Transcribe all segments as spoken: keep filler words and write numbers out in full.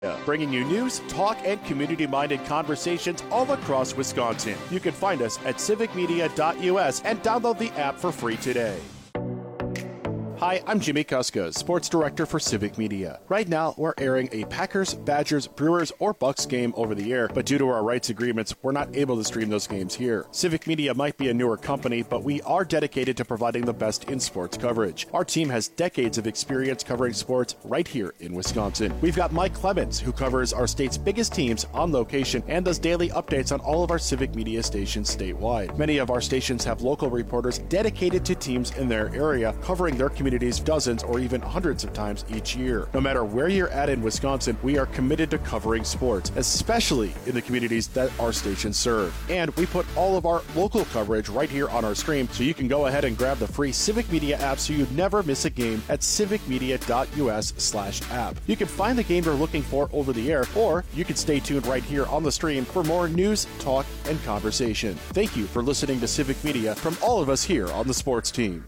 Bringing you news, talk, and community-minded conversations all across Wisconsin. You can find us at civic media dot U S and download the app for free today. Hi, I'm Jimmy Kuska, Sports Director for Civic Media. Right now, we're airing a Packers, Badgers, Brewers, or Bucks game over the air, but due to our rights agreements, we're not able to stream those games here. Civic Media might be a newer company, but we are dedicated to providing the best in sports coverage. Our team has decades of experience covering sports right here in Wisconsin. We've got Mike Clemens, who covers our state's biggest teams on location and does daily updates on all of our Civic Media stations statewide. Many of our stations have local reporters dedicated to teams in their area, covering their community dozens or even hundreds of times each year. No matter where you're at in Wisconsin, we are committed to covering sports, especially in the communities that our stations serve. And we put all of our local coverage right here on our stream, so you can go ahead and grab the free Civic Media app so you never miss a game at civic media dot U S slash app. You can find the game you're looking for over the air, or you can stay tuned right here on the stream for more news, talk, and conversation. Thank you for listening to Civic Media from all of us here on the sports team.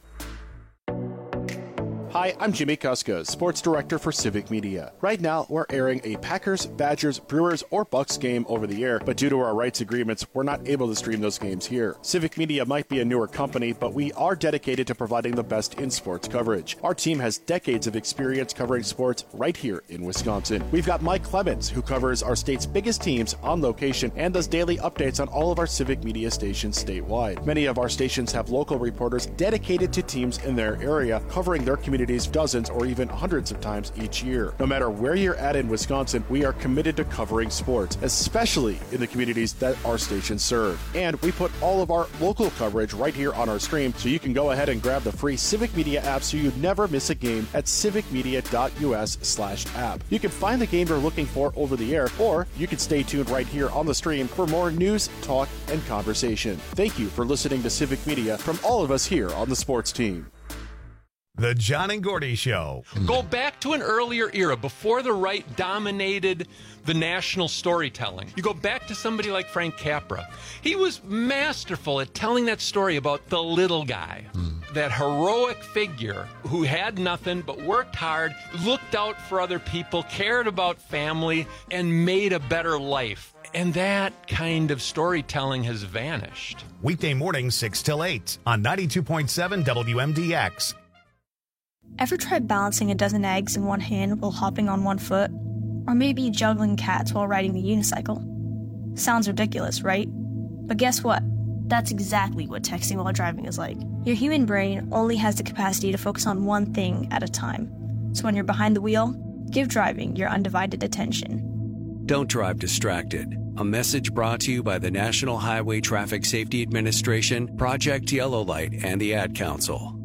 Hi, I'm Jimmy Kuska, Sports Director for Civic Media. Right now, we're airing a Packers, Badgers, Brewers, or Bucks game over the air, but due to our rights agreements, we're not able to stream those games here. Civic Media might be a newer company, but we are dedicated to providing the best in sports coverage. Our team has decades of experience covering sports right here in Wisconsin. We've got Mike Clemens, who covers our state's biggest teams on location and does daily updates on all of our Civic Media stations statewide. Many of our stations have local reporters dedicated to teams in their area, covering their community dozens or even hundreds of times each year. No matter where you're at in Wisconsin, we are committed to covering sports, especially in the communities that our stations serve. And we put all of our local coverage right here on our stream, so you can go ahead and grab the free Civic Media app so you never miss a game at civic media dot U S slash app. You can find the game you're looking for over the air, or you can stay tuned right here on the stream for more news, talk, and conversation. Thank you for listening to Civic Media from all of us here on the sports team. The John and Gordy Show. Go back to an earlier era before the right dominated the national storytelling. You go back to somebody like Frank Capra. He was masterful at telling that story about the little guy, mm. that heroic figure who had nothing but worked hard, looked out for other people, cared about family, and made a better life. And that kind of storytelling has vanished. Weekday mornings, six till eight on ninety-two point seven W M D X. Ever tried balancing a dozen eggs in one hand while hopping on one foot? Or maybe juggling cats while riding a unicycle? Sounds ridiculous, right? But guess what? That's exactly what texting while driving is like. Your human brain only has the capacity to focus on one thing at a time. So when you're behind the wheel, give driving your undivided attention. Don't drive distracted. A message brought to you by the National Highway Traffic Safety Administration, Project Yellow Light, and the Ad Council.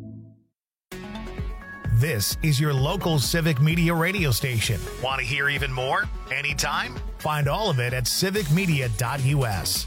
This is your local Civic Media radio station. Want to hear even more? Anytime? Find all of it at civic media dot U S.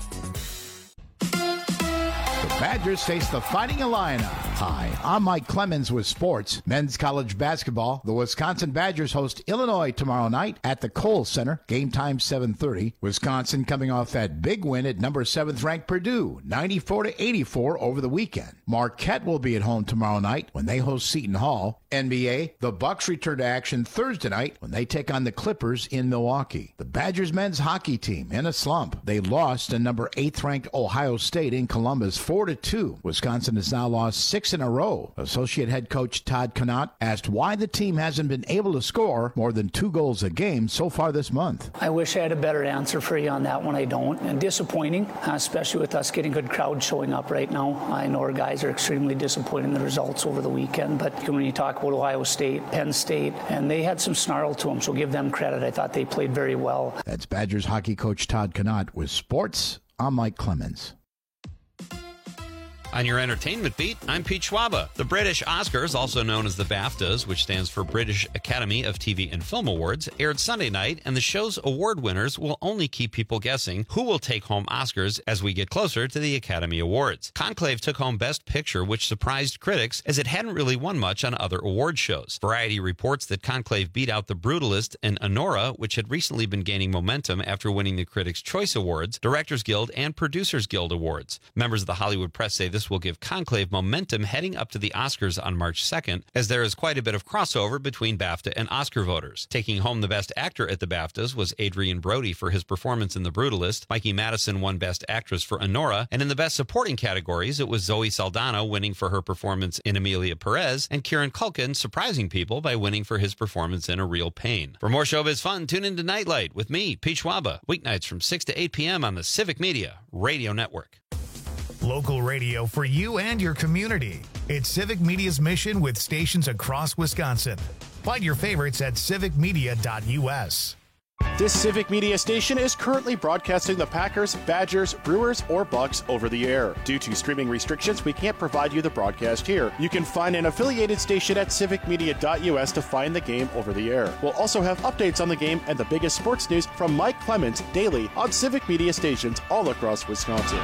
The Badgers face the Fighting Illini. Hi, I'm Mike Clemens with sports. Men's college basketball. The Wisconsin Badgers host Illinois tomorrow night at the Kohl Center. Game time seven thirty. Wisconsin coming off that big win at number seventh ranked Purdue, ninety-four to eighty-four over the weekend. Marquette will be at home tomorrow night when they host Seton Hall. N B A, the Bucks return to action Thursday night when they take on the Clippers in Milwaukee. The Badgers men's hockey team in a slump. They lost to number eighth ranked Ohio State in Columbus four to two. Wisconsin has now lost six in a row. Associate head coach Todd Connaught asked why the team hasn't been able to score more than two goals a game so far this month. I wish I had a better answer for you on that one. I don't. And disappointing, especially with us getting good crowds showing up right now. I know our guys are extremely disappointed in the results over the weekend, but when you talk about Ohio State, Penn State, and they had some snarl to them, so give them credit. I thought they played very well. That's Badgers hockey coach Todd Connaught with sports. I'm Mike Clemens. On your entertainment beat, I'm Pete Schwaba. The British Oscars, also known as the BAFTAs, which stands for British Academy of T V and Film Awards, aired Sunday night, and the show's award winners will only keep people guessing who will take home Oscars as we get closer to the Academy Awards. Conclave took home Best Picture, which surprised critics as it hadn't really won much on other award shows. Variety reports that Conclave beat out The Brutalist and Anora, which had recently been gaining momentum after winning the Critics' Choice Awards, Directors Guild, and Producers Guild Awards. Members of the Hollywood press say this This will give Conclave momentum heading up to the Oscars on March second, as there is quite a bit of crossover between BAFTA and Oscar voters. Taking home the Best Actor at the BAFTAs was Adrian Brody for his performance in The Brutalist. Mikey Madison won Best Actress for Honora, and in the Best Supporting categories, it was Zoe Saldana winning for her performance in Emilia Perez, and Kieran Culkin surprising people by winning for his performance in A Real Pain. For more showbiz fun, tune into Nightlight with me, Pete Schwaba, weeknights from six to eight p.m. on the Civic Media Radio Network. Local radio for you and your community. It's Civic Media's mission with stations across Wisconsin. Find your favorites at civic media dot u s. This Civic Media station is currently broadcasting the Packers, Badgers, Brewers, or Bucks over the air. Due to streaming restrictions, we can't provide you the broadcast here. You can find an affiliated station at civic media dot u s to find the game over the air. We'll also have updates on the game and the biggest sports news from Mike Clemens daily on Civic Media stations all across Wisconsin.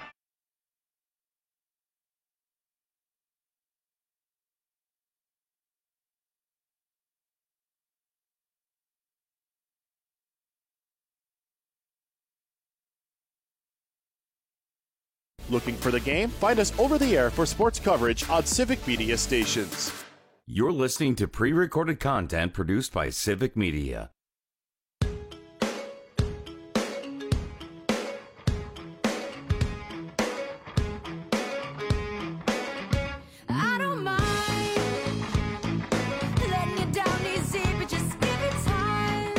Looking for the game? Find us over the air for sports coverage on Civic Media stations. You're listening to pre-recorded content produced by Civic Media. I don't mind letting you down easy, but just give it time.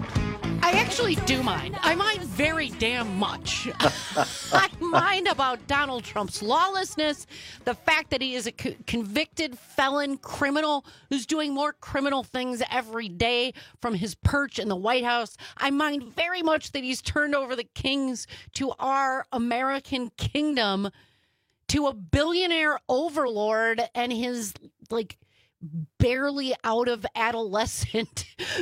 I actually do mind. I mind very damn much. I mind about Donald Trump's lawlessness, the fact that he is a co- convicted felon criminal who's doing more criminal things every day from his perch in the White House. I mind very much that he's turned over the kings to our American kingdom to a billionaire overlord and his, like, barely out of adolescent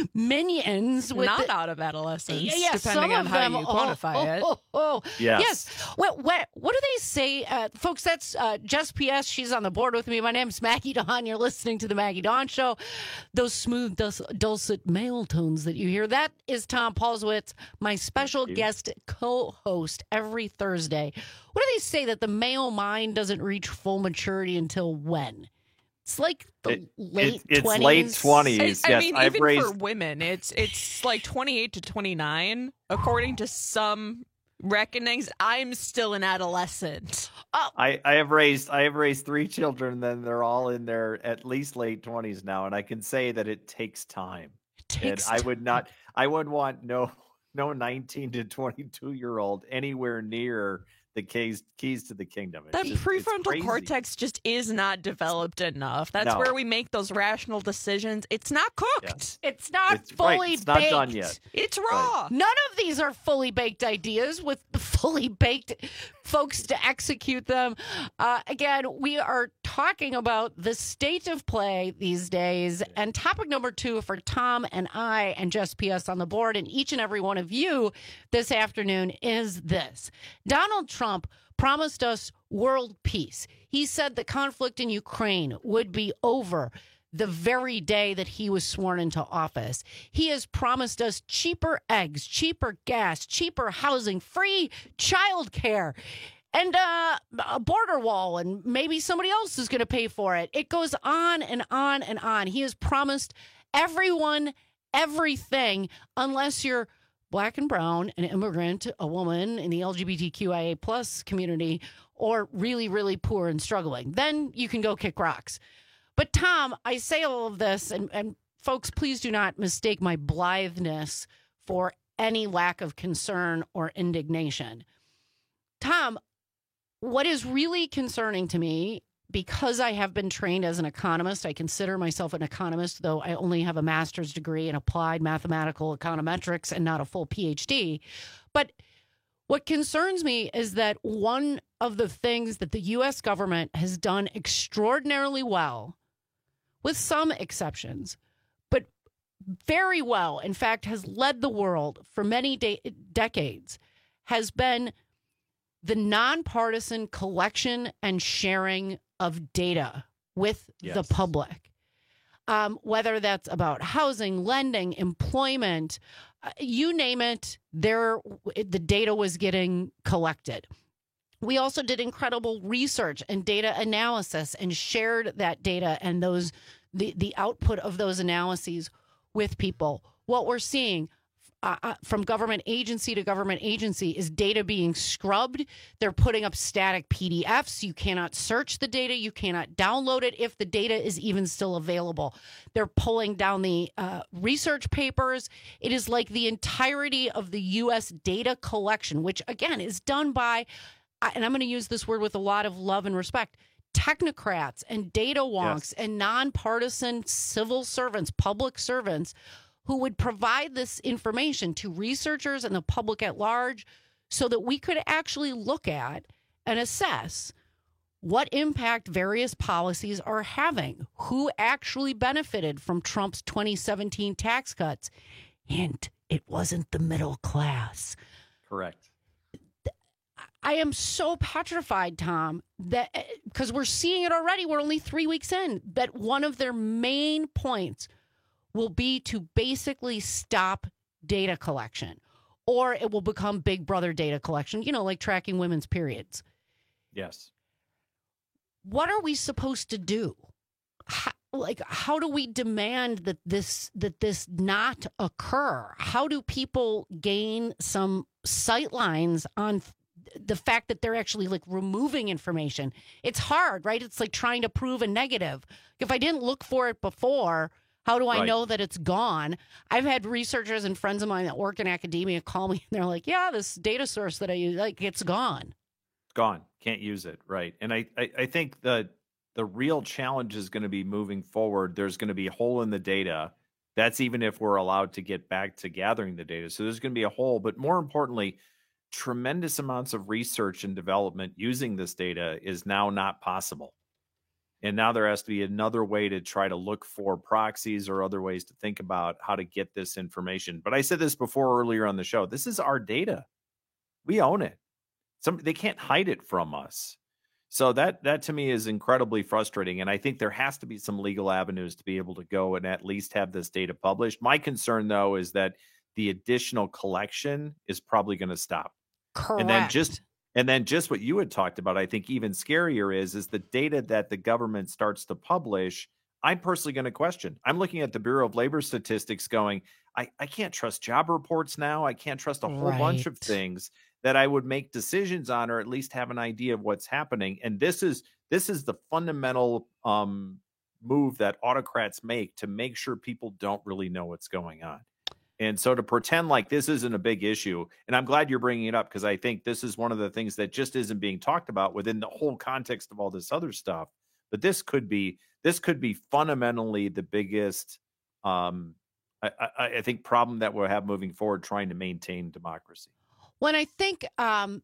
minions. With Not the, out of adolescence, yeah, depending on how them, you quantify oh, it. Oh, oh, oh. Yes. yes. What, what, what do they say? Uh, folks, that's uh, Jess P S. She's on the board with me. My name's Maggie Dawn. You're listening to the Maggie Dawn Show. Those smooth, dus- dulcet male tones that you hear, that is Tom Paulswitz, my special guest co-host every Thursday. What do they say, that the male mind doesn't reach full maturity until when? It's like the it, late it's, twenties. It's late twenties. I, yes, I mean, I've even raised... for women, it's it's like twenty-eight to twenty-nine, according to some reckonings. I'm still an adolescent. Oh. I, I have raised I have raised three children, then they're all in their at least late twenties now, and I can say that it takes time. It takes and I would not I would want no no nineteen to twenty-two year old anywhere near the keys keys to the kingdom. It's That just, prefrontal cortex just is not developed enough. That's No. where we make those rational decisions. It's not cooked. Yeah. It's not It's, fully right, it's not baked. done yet. It's raw. Right. None of these are fully baked ideas with fully baked folks to execute them. Uh, again, we are talking about the state of play these days. And topic number two for Tom and I and Jess P S on the board and each and every one of you this afternoon is this. Donald Trump promised us world peace. He said the conflict in Ukraine would be over the very day that he was sworn into office. He has promised us cheaper eggs, cheaper gas, cheaper housing, free childcare, and uh, a border wall, and maybe somebody else is going to pay for it. It goes on and on and on. He has promised everyone everything unless you're black and brown, an immigrant, a woman in the L G B T Q I A plus community, or really, really poor and struggling. Then you can go kick rocks. But Tom, I say all of this, and, and folks, please do not mistake my blitheness for any lack of concern or indignation. Tom, what is really concerning to me, because I have been trained as an economist, I consider myself an economist, though I only have a master's degree in applied mathematical econometrics and not a full P H D. But what concerns me is that one of the things that the U S government has done extraordinarily well, with some exceptions, but very well, in fact, has led the world for many de- decades, has been the nonpartisan collection and sharing of data with Yes. the public. Um, whether that's about housing, lending, employment, uh, you name it, there the data was getting collected. We also did incredible research and data analysis and shared that data and those the, the output of those analyses with people. What we're seeing uh, from government agency to government agency is data being scrubbed. They're putting up static P D Fs. You cannot search the data. You cannot download it if the data is even still available. They're pulling down the uh, research papers. It is like the entirety of the U S data collection, which, again, is done by, and I'm going to use this word with a lot of love and respect, technocrats and data wonks yes. and nonpartisan civil servants, public servants, who would provide this information to researchers and the public at large so that we could actually look at and assess what impact various policies are having, who actually benefited from Trump's twenty seventeen tax cuts. And it wasn't the middle class. Correct. I am so petrified, Tom, that because we're seeing it already. We're only three weeks in, that one of their main points will be to basically stop data collection, or it will become Big Brother data collection, you know, like tracking women's periods. Yes. What are we supposed to do? How, like, how do we demand that this that this not occur? How do people gain some sightlines on the fact that they're actually like removing information? It's hard, right? It's like trying to prove a negative. If I didn't look for it before, how do I right. know that it's gone? I've had researchers and friends of mine that work in academia call me and they're like, yeah, this data source that I use, like, it's gone. It's gone. Can't use it. Right. And I, I, I think the the real challenge is going to be moving forward. There's going to be a hole in the data. That's even if we're allowed to get back to gathering the data. So there's going to be a hole, but more importantly, tremendous amounts of research and development using this data is now not possible. And now there has to be another way to try to look for proxies or other ways to think about how to get this information. But I said this before earlier on the show. This is our data. We own it. Some, they can't hide it from us. So that that to me is incredibly frustrating. And I think there has to be some legal avenues to be able to go and at least have this data published. My concern, though, is that the additional collection is probably going to stop. Correct. And then just and then just what you had talked about, I think even scarier is, is the data that the government starts to publish. I'm personally going to question. I'm looking at the Bureau of Labor Statistics going, I, I can't trust job reports now. I can't trust a whole Right. bunch of things that I would make decisions on, or at least have an idea of what's happening. And this is this is the fundamental um, move that autocrats make to make sure people don't really know what's going on. And so to pretend like this isn't a big issue, and I'm glad you're bringing it up because I think this is one of the things that just isn't being talked about within the whole context of all this other stuff. But this could be this could be fundamentally the biggest, um, I, I, I think, problem that we'll have moving forward, trying to maintain democracy. When I think, um,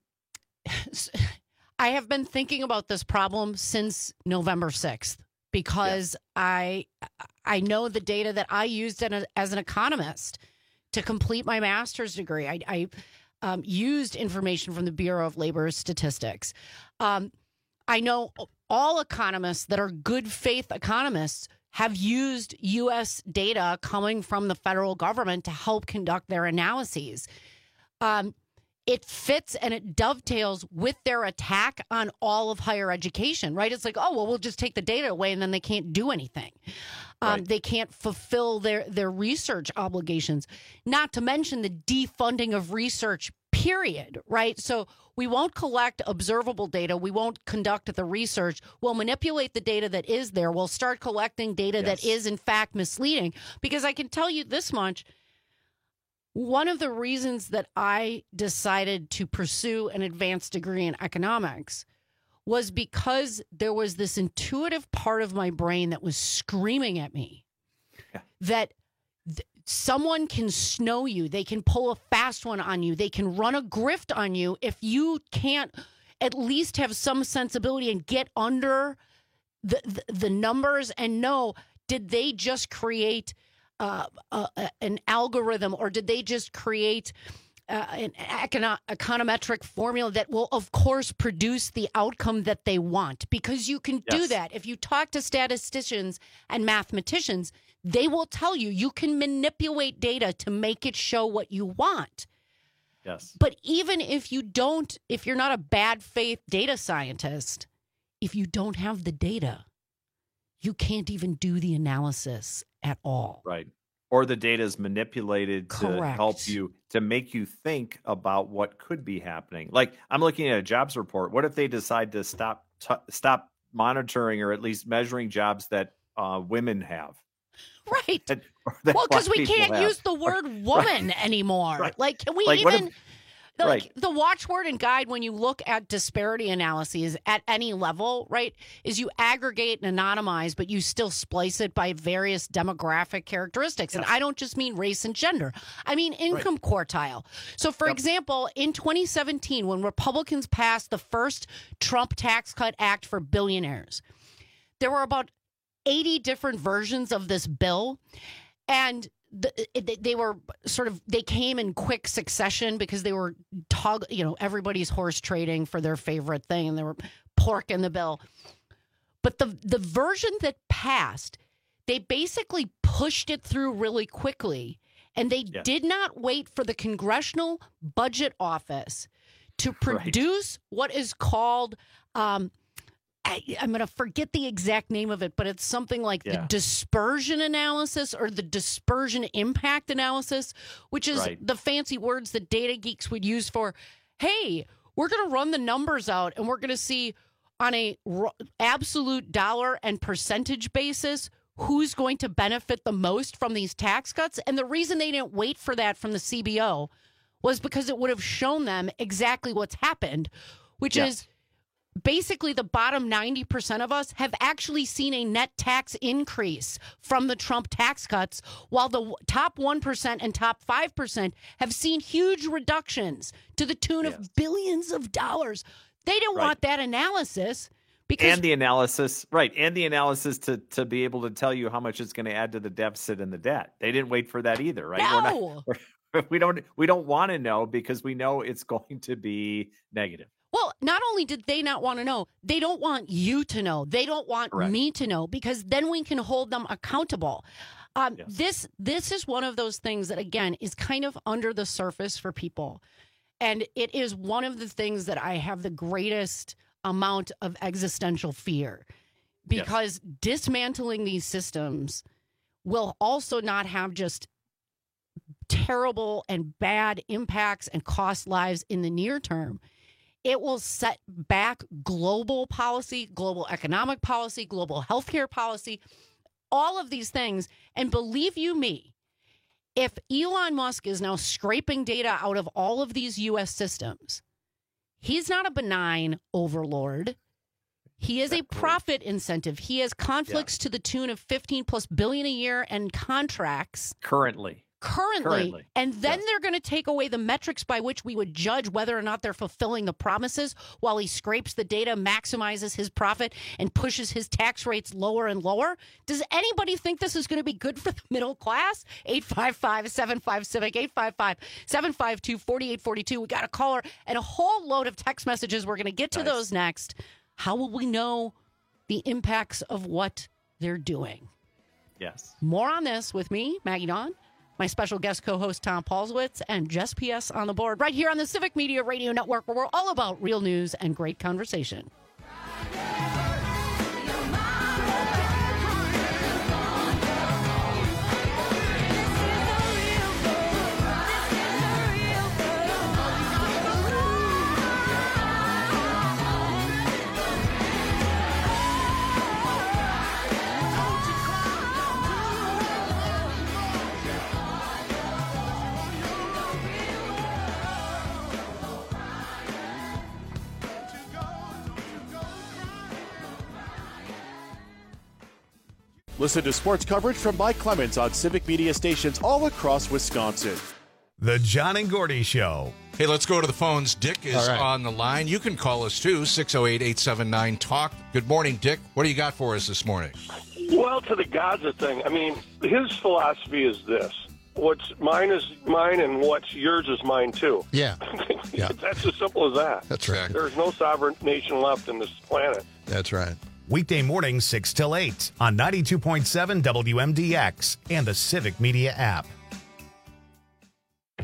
I have been thinking about this problem since November sixth because yeah. I I know the data that I used in a, as an economist to complete my master's degree. I, I um, used information from the Bureau of Labor Statistics. Um, I know all economists that are good faith economists have used U S data coming from the federal government to help conduct their analyses. Um, it fits and it dovetails with their attack on all of higher education, right? It's like, oh, well, we'll just take the data away and then they can't do anything. Um, right. They can't fulfill their, their research obligations, not to mention the defunding of research, period, right? So we won't collect observable data. We won't conduct the research. We'll manipulate the data that is there. We'll start collecting data yes. that is, in fact, misleading. Because I can tell you this much. One of the reasons that I decided to pursue an advanced degree in economics was because there was this intuitive part of my brain that was screaming at me yeah. that th- someone can snow you. They can pull a fast one on you. They can run a grift on you if you can't at least have some sensibility and get under the, the, the numbers and know, did they just create Uh, uh, an algorithm, or did they just create uh, an econo- econometric formula that will, of course, produce the outcome that they want? Because you can do yes. that. If you talk to statisticians and mathematicians, they will tell you you can manipulate data to make it show what you want. Yes. But even if you don't, if you're not a bad faith data scientist, if you don't have the data, you can't even do the analysis at all. Right. Or the data is manipulated to Correct. help you, to make you think about what could be happening. Like, I'm looking at a jobs report. What if they decide to stop t- stop monitoring or at least measuring jobs that uh, women have? Right. That, or that Well, because black we people can't have. use the word woman Right. anymore. Right. Like, can we Like, what even... if- Like Right. the watchword and guide when you look at disparity analyses at any level, right, is you aggregate and anonymize, but you still splice it by various demographic characteristics. And I don't just mean race and gender. I mean income quartile. So, for Yep. example, in twenty seventeen, when Republicans passed the first Trump Tax Cut Act for billionaires, there were about eighty different versions of this bill. And The, they, they were sort of, they came in quick succession because they were, tog, you know, everybody's horse trading for their favorite thing, and they were pork in the bill. But the the version that passed, they basically pushed it through really quickly, and they Yeah. did not wait for the Congressional Budget Office to produce what is called, um, I, I'm going to forget the exact name of it, but it's something like Yeah. the dispersion analysis or the dispersion impact analysis, which is Right. the fancy words that data geeks would use for, hey, we're going to run the numbers out and we're going to see on a r- absolute dollar and percentage basis who's going to benefit the most from these tax cuts. And the reason they didn't wait for that from the C B O was because it would have shown them exactly what's happened, which Yeah. is basically the bottom ninety percent of us have actually seen a net tax increase from the Trump tax cuts, while the w- top one percent and top five percent have seen huge reductions to the tune Yes. of billions of dollars. They didn't Right. want that analysis because And the analysis, right, and the analysis to to be able to tell you how much it's going to add to the deficit and the debt. They didn't wait for that either, right? We're No. not, we're, we don't we don't want to know because we know it's going to be negative. Well, not only did they not want to know, they don't want you to know. They don't want Correct. me to know, because then we can hold them accountable. Um, Yes. This this is one of those things that, again, is kind of under the surface for people. And it is one of the things that I have the greatest amount of existential fear, because dismantling these systems will also not have just terrible and bad impacts and cost lives in the near term. It will set back global policy, global economic policy, global healthcare policy, all of these things. And believe you me, if Elon Musk is now scraping data out of all of these U S systems, he's not a benign overlord. He is a profit incentive. He has conflicts to the tune of fifteen plus billion a year and contracts. Currently. Currently, Currently, and then they're going to take away the metrics by which we would judge whether or not they're fulfilling the promises, while he scrapes the data, maximizes his profit, and pushes his tax rates lower and lower. Does anybody think this is going to be good for the middle class? eight five five, seven five, CIVIC, eight five five, seven five two, four eight four two. We got a caller and a whole load of text messages. We're going to get to Nice. those next. How will we know the impacts of what they're doing? Yes. More on this with me, Maggie Dawn, my special guest co-host Tom Paulswitz, and Jess P S on the board right here on the Civic Media Radio Network, where we're all about real news and great conversation. Listen to sports coverage from Mike Clemens on Civic Media stations all across Wisconsin. The John and Gordy Show. Hey, let's go to the phones. Dick is All right. on the line. You can call us too, six oh eight, eight seven nine, talk. Good morning, Dick. What do you got for us this morning? Well, to the Gaza thing, I mean, his philosophy is this. What's mine is mine, and what's yours is mine, too. Yeah. Yeah. That's as simple as that. That's right. There's no sovereign nation left in this planet. That's right. Weekday mornings, six till eight on ninety-two point seven W M D X and the Civic Media app. Earl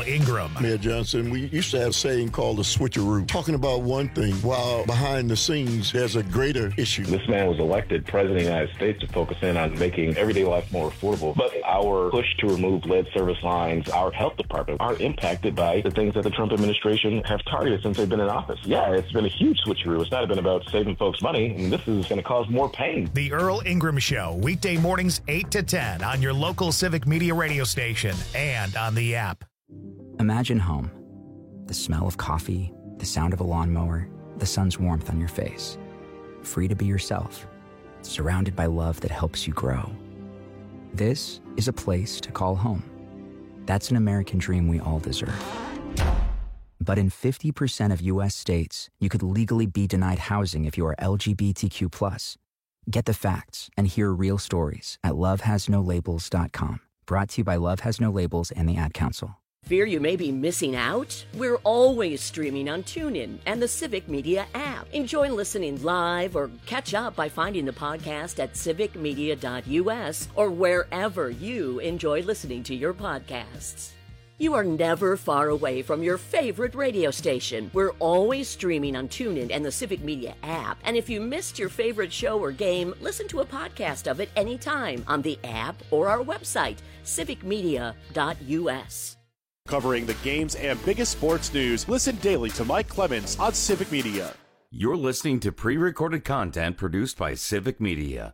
Ingram. Mayor Johnson, we used to have a saying called the switcheroo, talking about one thing while behind the scenes there's a greater issue. This man was elected president of the United States to focus in on making everyday life more affordable. But our push to remove lead service lines, our health department, are impacted by the things that the Trump administration have targeted since they've been in office. Yeah, it's been a huge switcheroo. It's not been about saving folks money, and this is going to cause more pain. The Earl Ingram Show, weekday mornings eight to ten on your local Civic Media radio station and on the app. Imagine home. The smell of coffee, the sound of a lawnmower, the sun's warmth on your face. Free to be yourself, surrounded by love that helps you grow. This is a place to call home. That's an American dream we all deserve. But in fifty percent of U S states, you could legally be denied housing if you are L G B T Q plus. Get the facts and hear real stories at love has no labels dot com. Brought to you by Love Has No Labels and the Ad Council. Fear you may be missing out? We're always streaming on TuneIn and the Civic Media app. Enjoy listening live or catch up by finding the podcast at civic media dot U S or wherever you enjoy listening to your podcasts. You are never far away from your favorite radio station. We're always streaming on TuneIn and the Civic Media app. And if you missed your favorite show or game, listen to a podcast of it anytime on the app or our website, civic media dot U S. Covering the games and biggest sports news, listen daily to Mike Clemens on Civic Media. You're listening to pre-recorded content produced by Civic Media.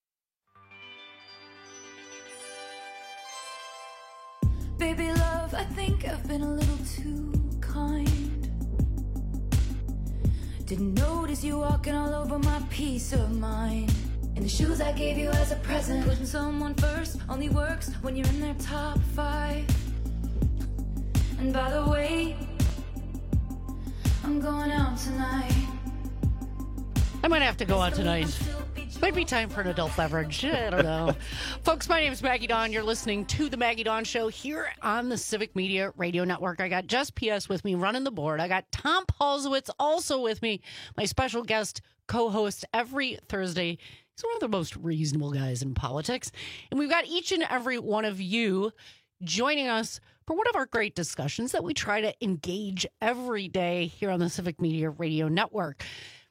Baby love, I think I've been a little too kind. Didn't notice you walking all over my peace of mind. In the shoes I gave you as a present. Putting someone first only works when you're in their top five. And by the way, I'm going out tonight. I might have to go out tonight. Might be time for an adult beverage. I don't know. Folks, my name is Maggie Dawn. You're listening to The Maggie Dawn Show here on the Civic Media Radio Network. I got Jess P S with me running the board. I got Tom Paulsowitz also with me, my special guest co-host every Thursday. He's one of the most reasonable guys in politics. And we've got each and every one of you joining us for one of our great discussions that we try to engage every day here on the Civic Media Radio Network.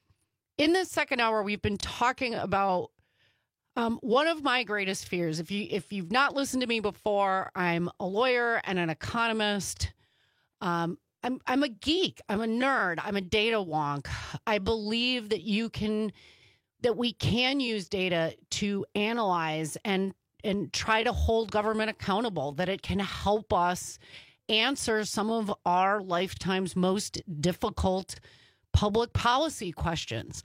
In this second hour, we've been talking about um, one of my greatest fears. If you if you've not listened to me before, I'm a lawyer and an economist. Um, I'm I'm a geek. I'm a nerd. I'm a data wonk. I believe that you can that we can use data to analyze and and try to hold government accountable. That it can help us answer some of our lifetime's most difficult public policy questions.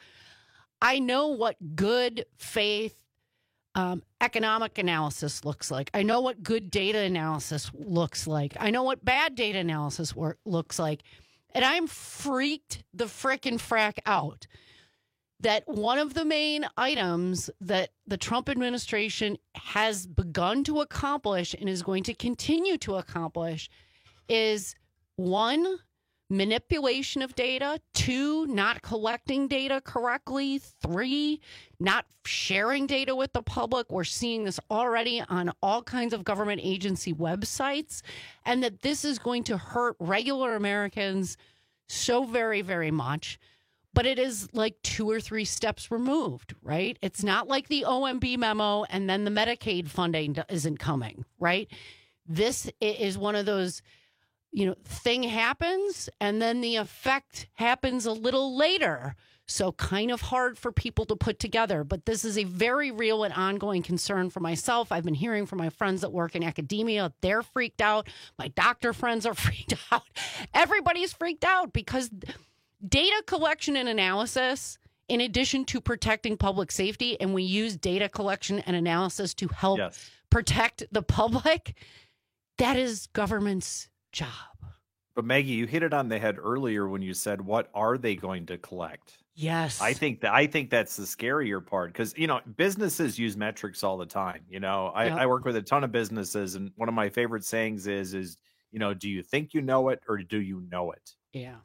I know what good faith um, economic analysis looks like. I know what good data analysis looks like. I know what bad data analysis work, looks like. And I'm freaked the frickin' frack out that one of the main items that the Trump administration has begun to accomplish and is going to continue to accomplish is, one, manipulation of data, two, not collecting data correctly, three, not sharing data with the public. We're seeing this already on all kinds of government agency websites, and that this is going to hurt regular Americans so very, very much. But it is like two or three steps removed, right? It's not like the O M B memo and then the Medicaid funding isn't coming, right? This is one of those, you know, thing happens and then the effect happens a little later. So kind of hard for people to put together. But this is a very real and ongoing concern for myself. I've been hearing from my friends that work in academia. They're freaked out. My doctor friends are freaked out. Everybody's freaked out because data collection and analysis, in addition to protecting public safety, and we use data collection and analysis to help yes. protect the public, that is government's job. But Maggie, you hit it on the head earlier when you said, what are they going to collect? Yes. I think that I think that's the scarier part, because, you know, businesses use metrics all the time. You know, I, Yep. I work with a ton of businesses, and one of my favorite sayings is, is, you know, do you think you know it or do you know it? Yeah.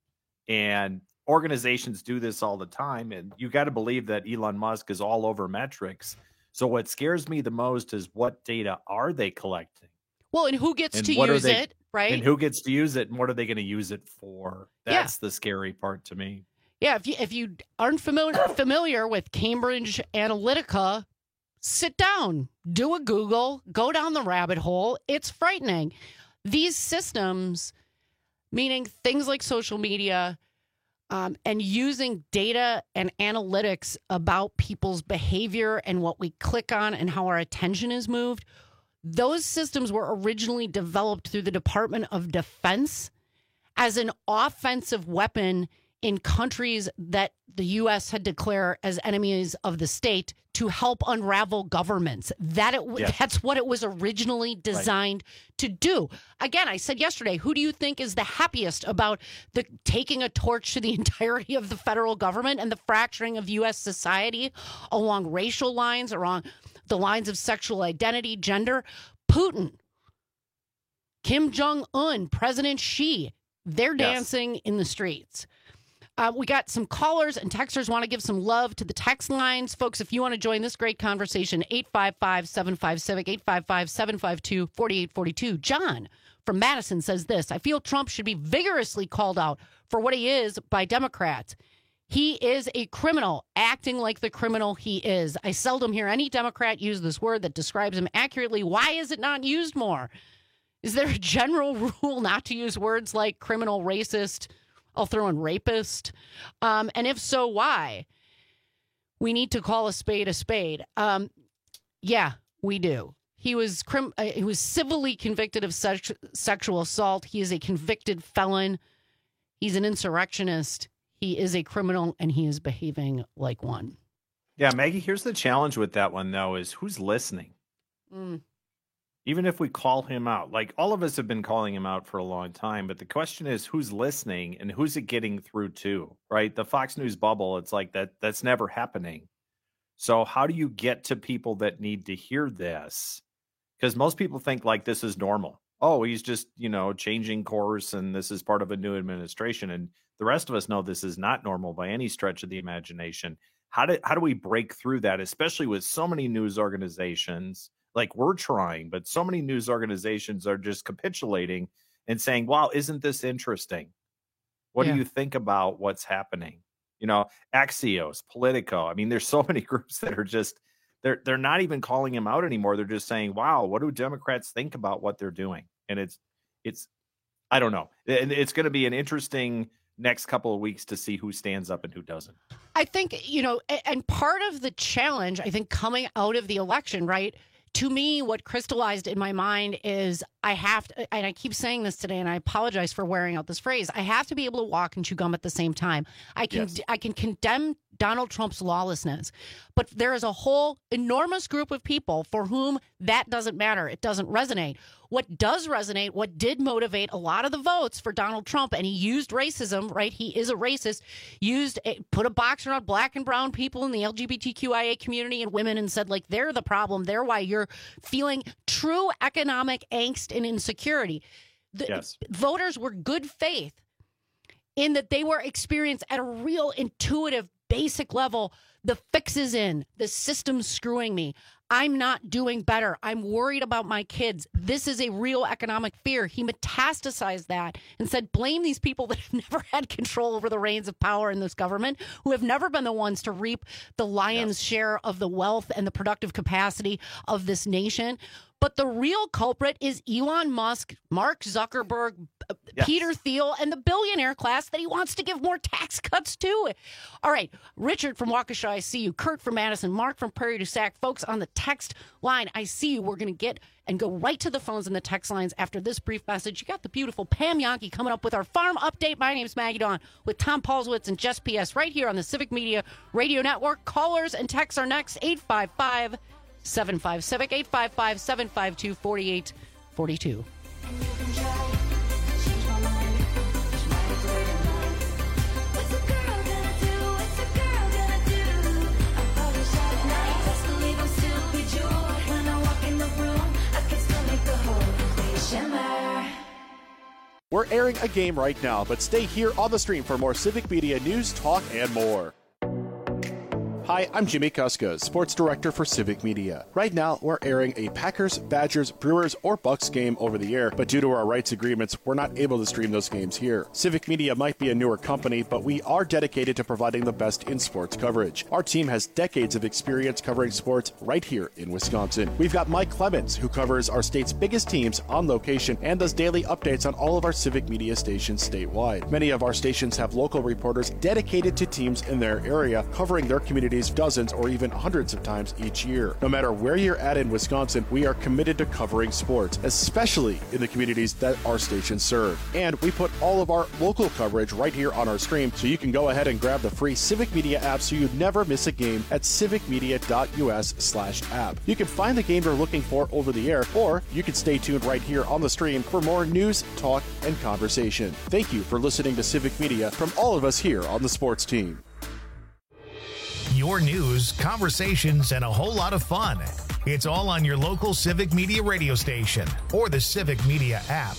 And organizations do this all the time. And you got to believe that Elon Musk is all over metrics. So what scares me the most is, what data are they collecting? Well, and who gets And to what are use they- it? right? And who gets to use it, and what are they going to use it for? That's yeah. the scary part to me. Yeah, if you if you aren't familiar familiar with Cambridge Analytica, sit down, do a Google, go down the rabbit hole. It's frightening. These systems, meaning things like social media, um, and using data and analytics about people's behavior and what we click on and how our attention is moved, those systems were originally developed through the Department of Defense as an offensive weapon in countries that the U S had declared as enemies of the state to help unravel governments. That it, yeah. That's what it was originally designed right. to do. Again, I said yesterday, who do you think is the happiest about the taking a torch to the entirety of the federal government and the fracturing of U S society along racial lines, along the lines of sexual identity, gender? Putin, Kim Jong-un, President Xi, they're yes. dancing in the streets. Uh, we got some callers and texters want to give some love to the text lines. Folks, if you want to join this great conversation, eight five five, seven five civic, eight five five, seven five two, four eight four two. John from Madison says this: I feel Trump should be vigorously called out for what he is by Democrats. He is a criminal, acting like the criminal he is. I seldom hear any Democrat use this word that describes him accurately. Why is it not used more? Is there a general rule not to use words like criminal, racist? I'll throw in rapist. Um, and if so, why? We need to call a spade a spade. Um, yeah, we do. He was crim- uh, he was civilly convicted of sex- sexual assault. He is a convicted felon. He's an insurrectionist. He is a criminal, and he is behaving like one. Yeah, Maggie, here's the challenge with that one, though, is who's listening? Mm. Even if we call him out, like all of us have been calling him out for a long time, but the question is who's listening and who's it getting through to, right? The Fox News bubble, it's like that that's never happening. So how do you get to people that need to hear this? Because most people think like this is normal. Oh, he's just, you know, changing course and this is part of a new administration. And the rest of us know this is not normal by any stretch of the imagination. How do, how do we break through that, especially with so many news organizations? Like we're trying, but so many news organizations are just capitulating and saying, wow, isn't this interesting? What yeah. do you think about what's happening? You know, Axios, Politico. I mean, there's so many groups that are just, they're they're not even calling him out anymore. They're just saying, wow, what do Democrats think about what they're doing? And it's, it's, I don't know. And it's going to be an interesting next couple of weeks to see who stands up and who doesn't. I think, you know, and part of the challenge, I think, coming out of the election, right? To me, what crystallized in my mind is I have to, and I keep saying this today, and I apologize for wearing out this phrase, I have to be able to walk and chew gum at the same time. I can yes. I can condemn Donald Trump's lawlessness, but there is a whole enormous group of people for whom that doesn't matter. It doesn't resonate. What does resonate, what did motivate a lot of the votes for Donald Trump, and he used racism, right? He is a racist, used, a, put a box around black and brown people in the L G B T Q I A community and women and said, like, they're the problem. They're why you're feeling true economic angst and insecurity. The yes. voters were good faith in that they were experienced at a real intuitive, basic level. The fix is in. The system's screwing me. I'm not doing better. I'm worried about my kids. This is a real economic fear. He metastasized that and said, blame these people that have never had control over the reins of power in this government, who have never been the ones to reap the lion's yes. share of the wealth and the productive capacity of this nation. But the real culprit is Elon Musk, Mark Zuckerberg, yes. Peter Thiel, and the billionaire class that he wants to give more tax cuts to. All right, Richard from Waukesha, I see you. Kurt from Madison, Mark from Prairie du Sac. Folks on the text line, I see you. We're going to get and go right to the phones and the text lines after this brief message. You got the beautiful Pam Yankee coming up with our farm update. My name's Maggie Dawn with Tom Paulswitz and Jess P S right here on the Civic Media Radio Network. Callers and texts are next. eight five five, seven five Civic, eight five five, seven five two, four eight four two. We're airing a game right now, but stay here on the stream for more Civic Media news, talk, and more. Hi, I'm Jimmy Kuska, Sports Director for Civic Media. Right now, we're airing a Packers, Badgers, Brewers, or Bucks game over the air, but due to our rights agreements, we're not able to stream those games here. Civic Media might be a newer company, but we are dedicated to providing the best in sports coverage. Our team has decades of experience covering sports right here in Wisconsin. We've got Mike Clemens, who covers our state's biggest teams on location and does daily updates on all of our Civic Media stations statewide. Many of our stations have local reporters dedicated to teams in their area, covering their communities dozens or even hundreds of times each year. No matter where you're at in Wisconsin, we are committed to covering sports, especially in the communities that our stations serve. And we put all of our local coverage right here on our stream, so you can go ahead and grab the free Civic Media app so you never miss a game at civicmedia.us slash app. You can find the game you're looking for over the air, or you can stay tuned right here on the stream for more news, talk, and conversation. Thank you for listening to Civic Media from all of us here on the sports team. Your news, conversations, and a whole lot of fun. It's all on your local Civic Media radio station or the Civic Media app.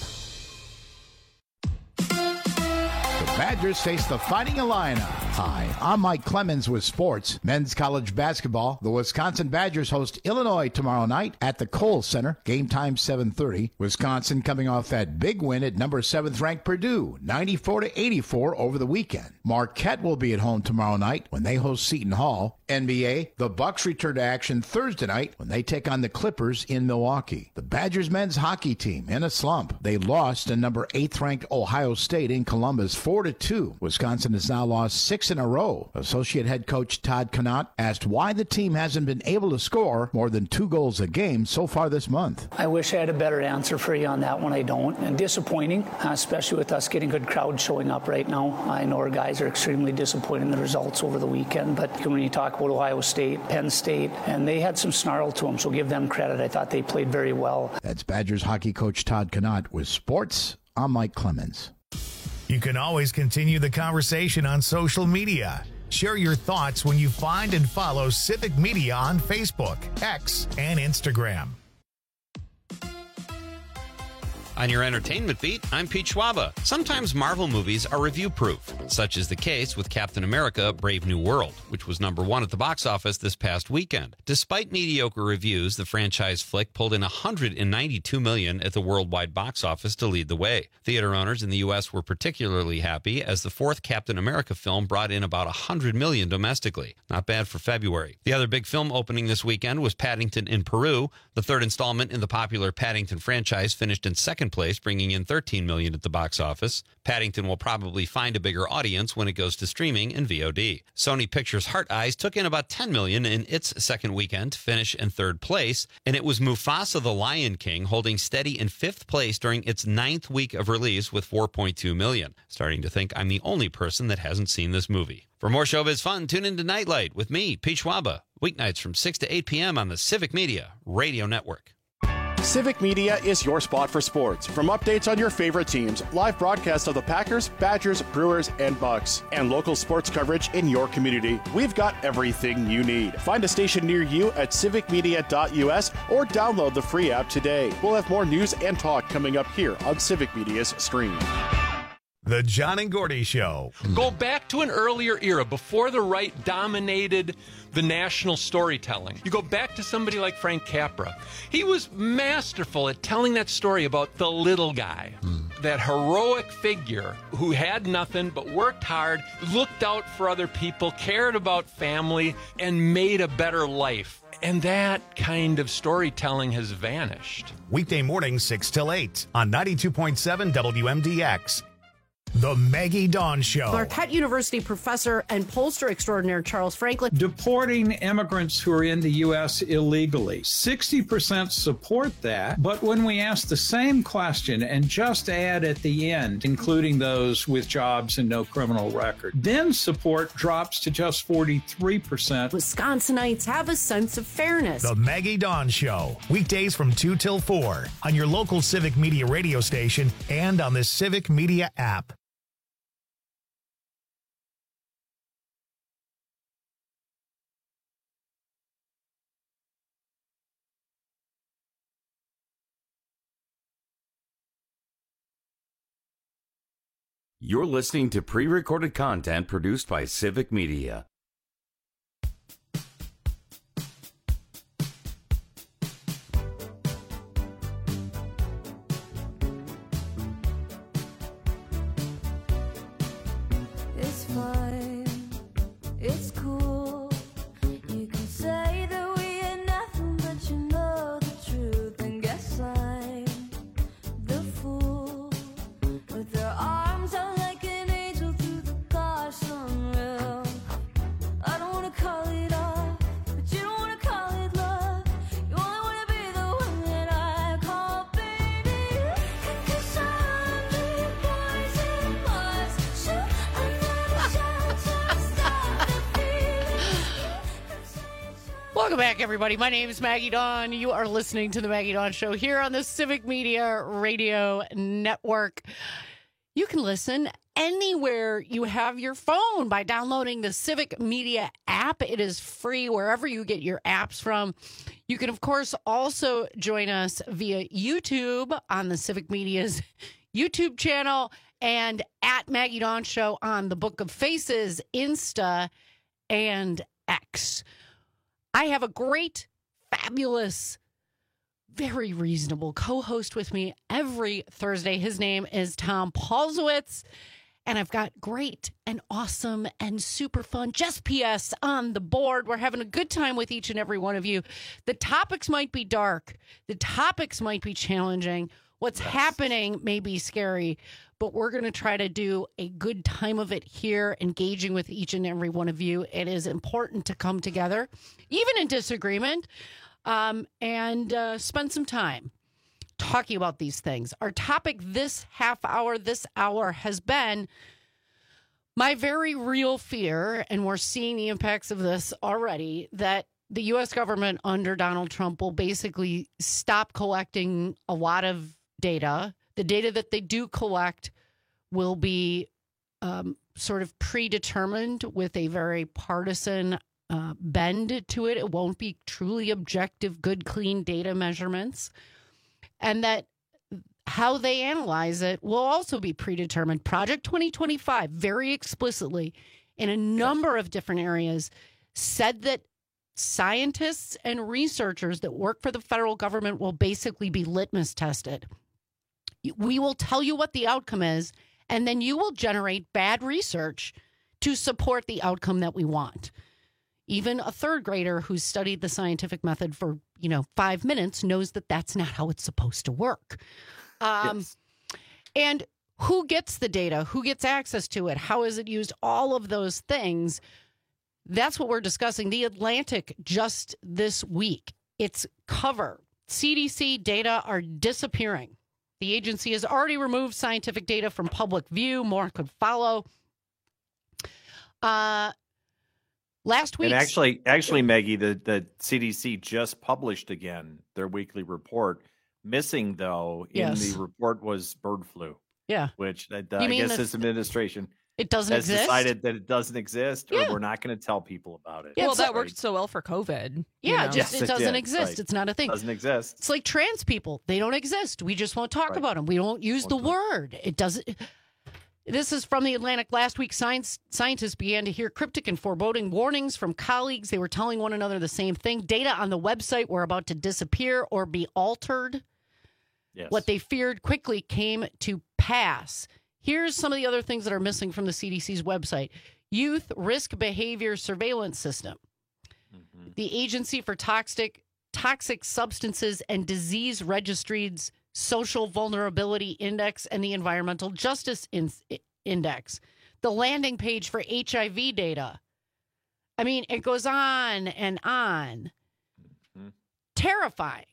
The Badgers face the Fighting Illini. Hi, I'm Mike Clemens with sports. Men's college basketball. The Wisconsin Badgers host Illinois tomorrow night at the Kohl Center. Game time seven thirty. Wisconsin coming off that big win at number seventh ranked Purdue, ninety-four to eighty-four over the weekend. Marquette will be at home tomorrow night when they host Seton Hall. N B A, the Bucks return to action Thursday night when they take on the Clippers in Milwaukee. The Badgers men's hockey team in a slump. They lost to number eighth ranked Ohio State in Columbus four to two. Wisconsin has now lost six in a row. Associate head coach Todd Connaught asked why the team hasn't been able to score more than two goals a game so far this month. I wish I had a better answer for you on that one. I don't. And disappointing, especially with us getting good crowds showing up right now. I know our guys are extremely disappointed in the results over the weekend, but when you talk about Ohio State, Penn State, and they had some snarl to them, so give them credit. I thought they played very well. That's Badgers hockey coach Todd Connaught with sports. I'm Mike Clemens. You can always continue the conversation on social media. Share your thoughts when you find and follow Civic Media on Facebook, X, and Instagram. On your entertainment beat, I'm Pete Schwaba. Sometimes Marvel movies are review-proof. Such is the case with Captain America: Brave New World, which was number one at the box office this past weekend. Despite mediocre reviews, the franchise flick pulled in one hundred ninety-two million dollars at the worldwide box office to lead the way. Theater owners in the U S were particularly happy as the fourth Captain America film brought in about one hundred million dollars domestically. Not bad for February. The other big film opening this weekend was Paddington in Peru. The third installment in the popular Paddington franchise finished in second place, bringing in thirteen million dollars at the box office. Paddington will probably find a bigger audience when it goes to streaming and V O D. Sony Pictures' Heart Eyes took in about ten million dollars in its second weekend to finish in third place, and it was Mufasa the Lion King holding steady in fifth place during its ninth week of release with four point two million dollars. Starting to think I'm the only person that hasn't seen this movie. For more showbiz fun, tune in to Nightlight with me, Pete Schwaba, weeknights from six to eight p.m. on the Civic Media Radio Network. Civic Media is your spot for sports. From updates on your favorite teams, live broadcasts of the Packers, Badgers, Brewers, and Bucks, and local sports coverage in your community, we've got everything you need. Find a station near you at civic media dot u s or download the free app today. We'll have more news and talk coming up here on Civic Media's stream. The John and Gordy Show. Go back to an earlier era before the right dominated the national storytelling. You go back to somebody like Frank Capra. He was masterful at telling that story about the little guy, mm. that heroic figure who had nothing but worked hard, looked out for other people, cared about family, and made a better life. And that kind of storytelling has vanished. Weekday morning, six till eight on ninety-two point seven W M D X. The Maggie Dawn Show. Marquette University professor and pollster extraordinaire Charles Franklin. Deporting immigrants who are in the U S illegally. sixty percent support that, but when we ask the same question and just add at the end, including those with jobs and no criminal record, then support drops to just forty-three percent. Wisconsinites have a sense of fairness. The Maggie Dawn Show. Weekdays from two till four on your local Civic Media radio station and on the Civic Media app. You're listening to pre-recorded content produced by Civic Media. Welcome back, everybody. My name is Maggie Dawn. You are listening to the Maggie Dawn Show here on the Civic Media Radio Network. You can listen anywhere you have your phone by downloading the Civic Media app. It is free wherever you get your apps from. You can, of course, also join us via YouTube on the Civic Media's YouTube channel and at Maggie Dawn Show on the Book of Faces, Insta, and X. I have a great, fabulous, very reasonable co-host with me every Thursday. His name is Tom Paulsowitz, and I've got great and awesome and super fun Just P S on the board. We're having a good time with each and every one of you. The topics might be dark. The topics might be challenging. What's yes. happening may be scary, but we're going to try to do a good time of it here, engaging with each and every one of you. It is important to come together, even in disagreement, um, and uh, spend some time talking about these things. Our topic this half hour, this hour, has been my very real fear, and we're seeing the impacts of this already, that the U S government under Donald Trump will basically stop collecting a lot of data. The data that they do collect will be um, sort of predetermined with a very partisan uh, bend to it. It won't be truly objective, good, clean data measurements. And that how they analyze it will also be predetermined. Project twenty twenty-five, very explicitly, in a number of different areas, said that scientists and researchers that work for the federal government will basically be litmus tested. We will tell you what the outcome is, and then you will generate bad research to support the outcome that we want. Even a third grader who's studied the scientific method for, you know, five minutes knows that that's not how it's supposed to work. Um, yes. And who gets the data? Who gets access to it? How is it used? All of those things. That's what we're discussing. The Atlantic just this week, its cover, C D C data are disappearing. The agency has already removed scientific data from public view. More could follow. Uh, last week, and actually, actually, Maggie, the, the C D C just published again their weekly report. Missing though in yes. the report was bird flu. Yeah, which uh, I guess this administration it doesn't has exist? decided that it doesn't exist, or yeah. we're not going to tell people about it. Yeah, well, that right? worked so well for COVID. Yeah, know? just Yes, it it doesn't did, exist. right. It's not a thing. It doesn't exist. It's like trans people. They don't exist. We just won't talk Right. about them. We don't use Won't the talk. word. It doesn't. This is from the Atlantic. Last week, science scientists began to hear cryptic and foreboding warnings from colleagues. They were telling one another the same thing. Data on the website were about to disappear or be altered. Yes. What they feared quickly came to pass. Here's some of the other things that are missing from the C D C's website. Youth Risk Behavior Surveillance System. Mm-hmm. The Agency for Toxic Toxic Substances and Disease Registry's Social Vulnerability Index and the Environmental Justice in- Index. The landing page for H I V data. I mean, it goes on and on. Mm-hmm. Terrifying.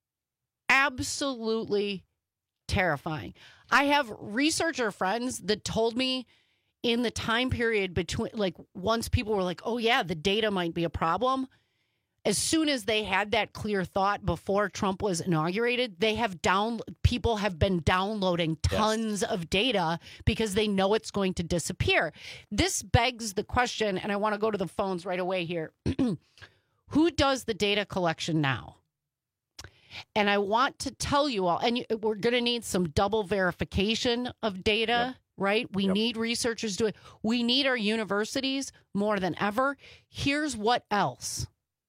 Absolutely terrifying. I have researcher friends that told me in the time period between, like, once people were like, oh, yeah, the data might be a problem. As soon as they had that clear thought before Trump was inaugurated, they have down people have been downloading tons yes. of data because they know it's going to disappear. This begs the question, and I want to go to the phones right away here. Who does the data collection now? And I want to tell you all, and we're going to need some double verification of data, yep. right? We yep. need researchers doing it. We need our universities more than ever. Here's what else.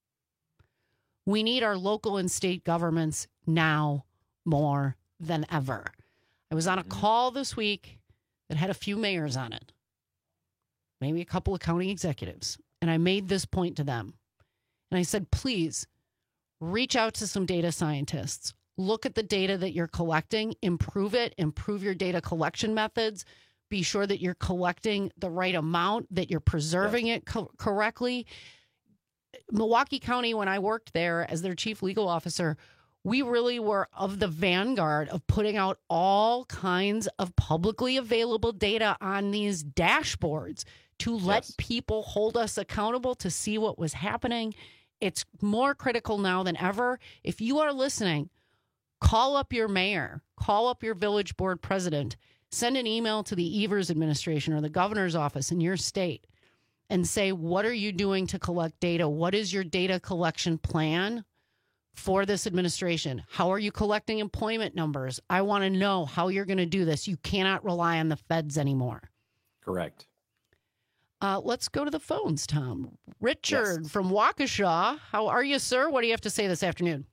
We need our local and state governments now more than ever. I was on a call this week that had a few mayors on it, maybe a couple of county executives, and I made this point to them. And I said, please, reach out to some data scientists. Look at the data that you're collecting, improve it, improve your data collection methods. Be sure that you're collecting the right amount, that you're preserving yes. it co- correctly. Milwaukee County, when I worked there as their chief legal officer, we really were of the vanguard of putting out all kinds of publicly available data on these dashboards to let yes. people hold us accountable to see what was happening it's more critical now than ever. If you are listening, call up your mayor, call up your village board president, send an email to the Evers administration or the governor's office in your state and say, what are you doing to collect data? What is your data collection plan for this administration? How are you collecting employment numbers? I want to know how you're going to do this. You cannot rely on the feds anymore. Correct. Uh, let's go to the phones, Tom. Richard Yes. from Waukesha. How are you, sir? What do you have to say this afternoon?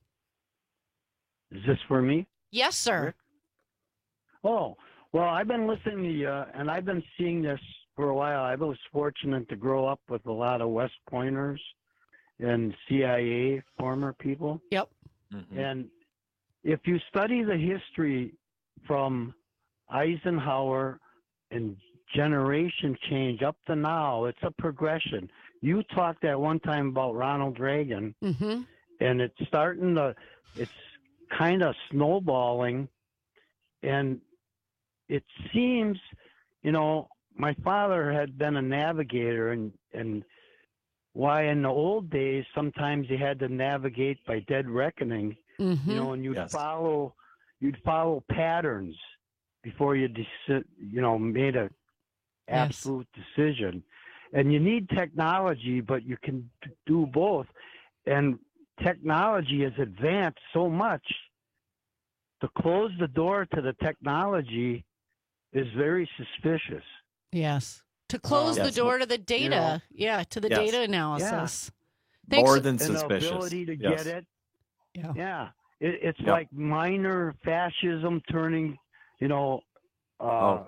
Is this for me? Yes, sir. Oh, well, I've been listening to you, and I've been seeing this for a while. I was fortunate to grow up with a lot of West Pointers and C I A former people. Yep. Mm-hmm. And if you study the history from Eisenhower and generation change up to now, it's a progression. You talked at one time about Ronald Reagan, mm-hmm. and it's starting to, it's kind of snowballing, and it seems, you know, my father had been a navigator, and, and why in the old days, sometimes you had to navigate by dead reckoning, mm-hmm. you know, and you'd Yes. follow, you'd follow patterns before you, deci- you know, made a absolute decision. And you need technology, but you can d- do both. And technology has advanced so much. To close the door to the technology is very suspicious. Yes. To close Uh, the yes. door to the data. You know, yeah, to the Yes. data analysis. Yeah. Thanks- More than And the suspicious. ability to Yes. get it. Yeah. Yeah. It, it's Yep. like minor fascism turning, you know, uh, Oh.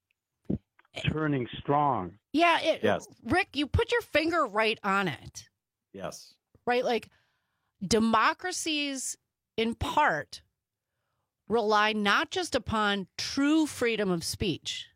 turning strong. Yeah. It, Yes. Rick, you put your finger right on it, Yes. right? Like democracies, in part, rely not just upon true freedom of speech,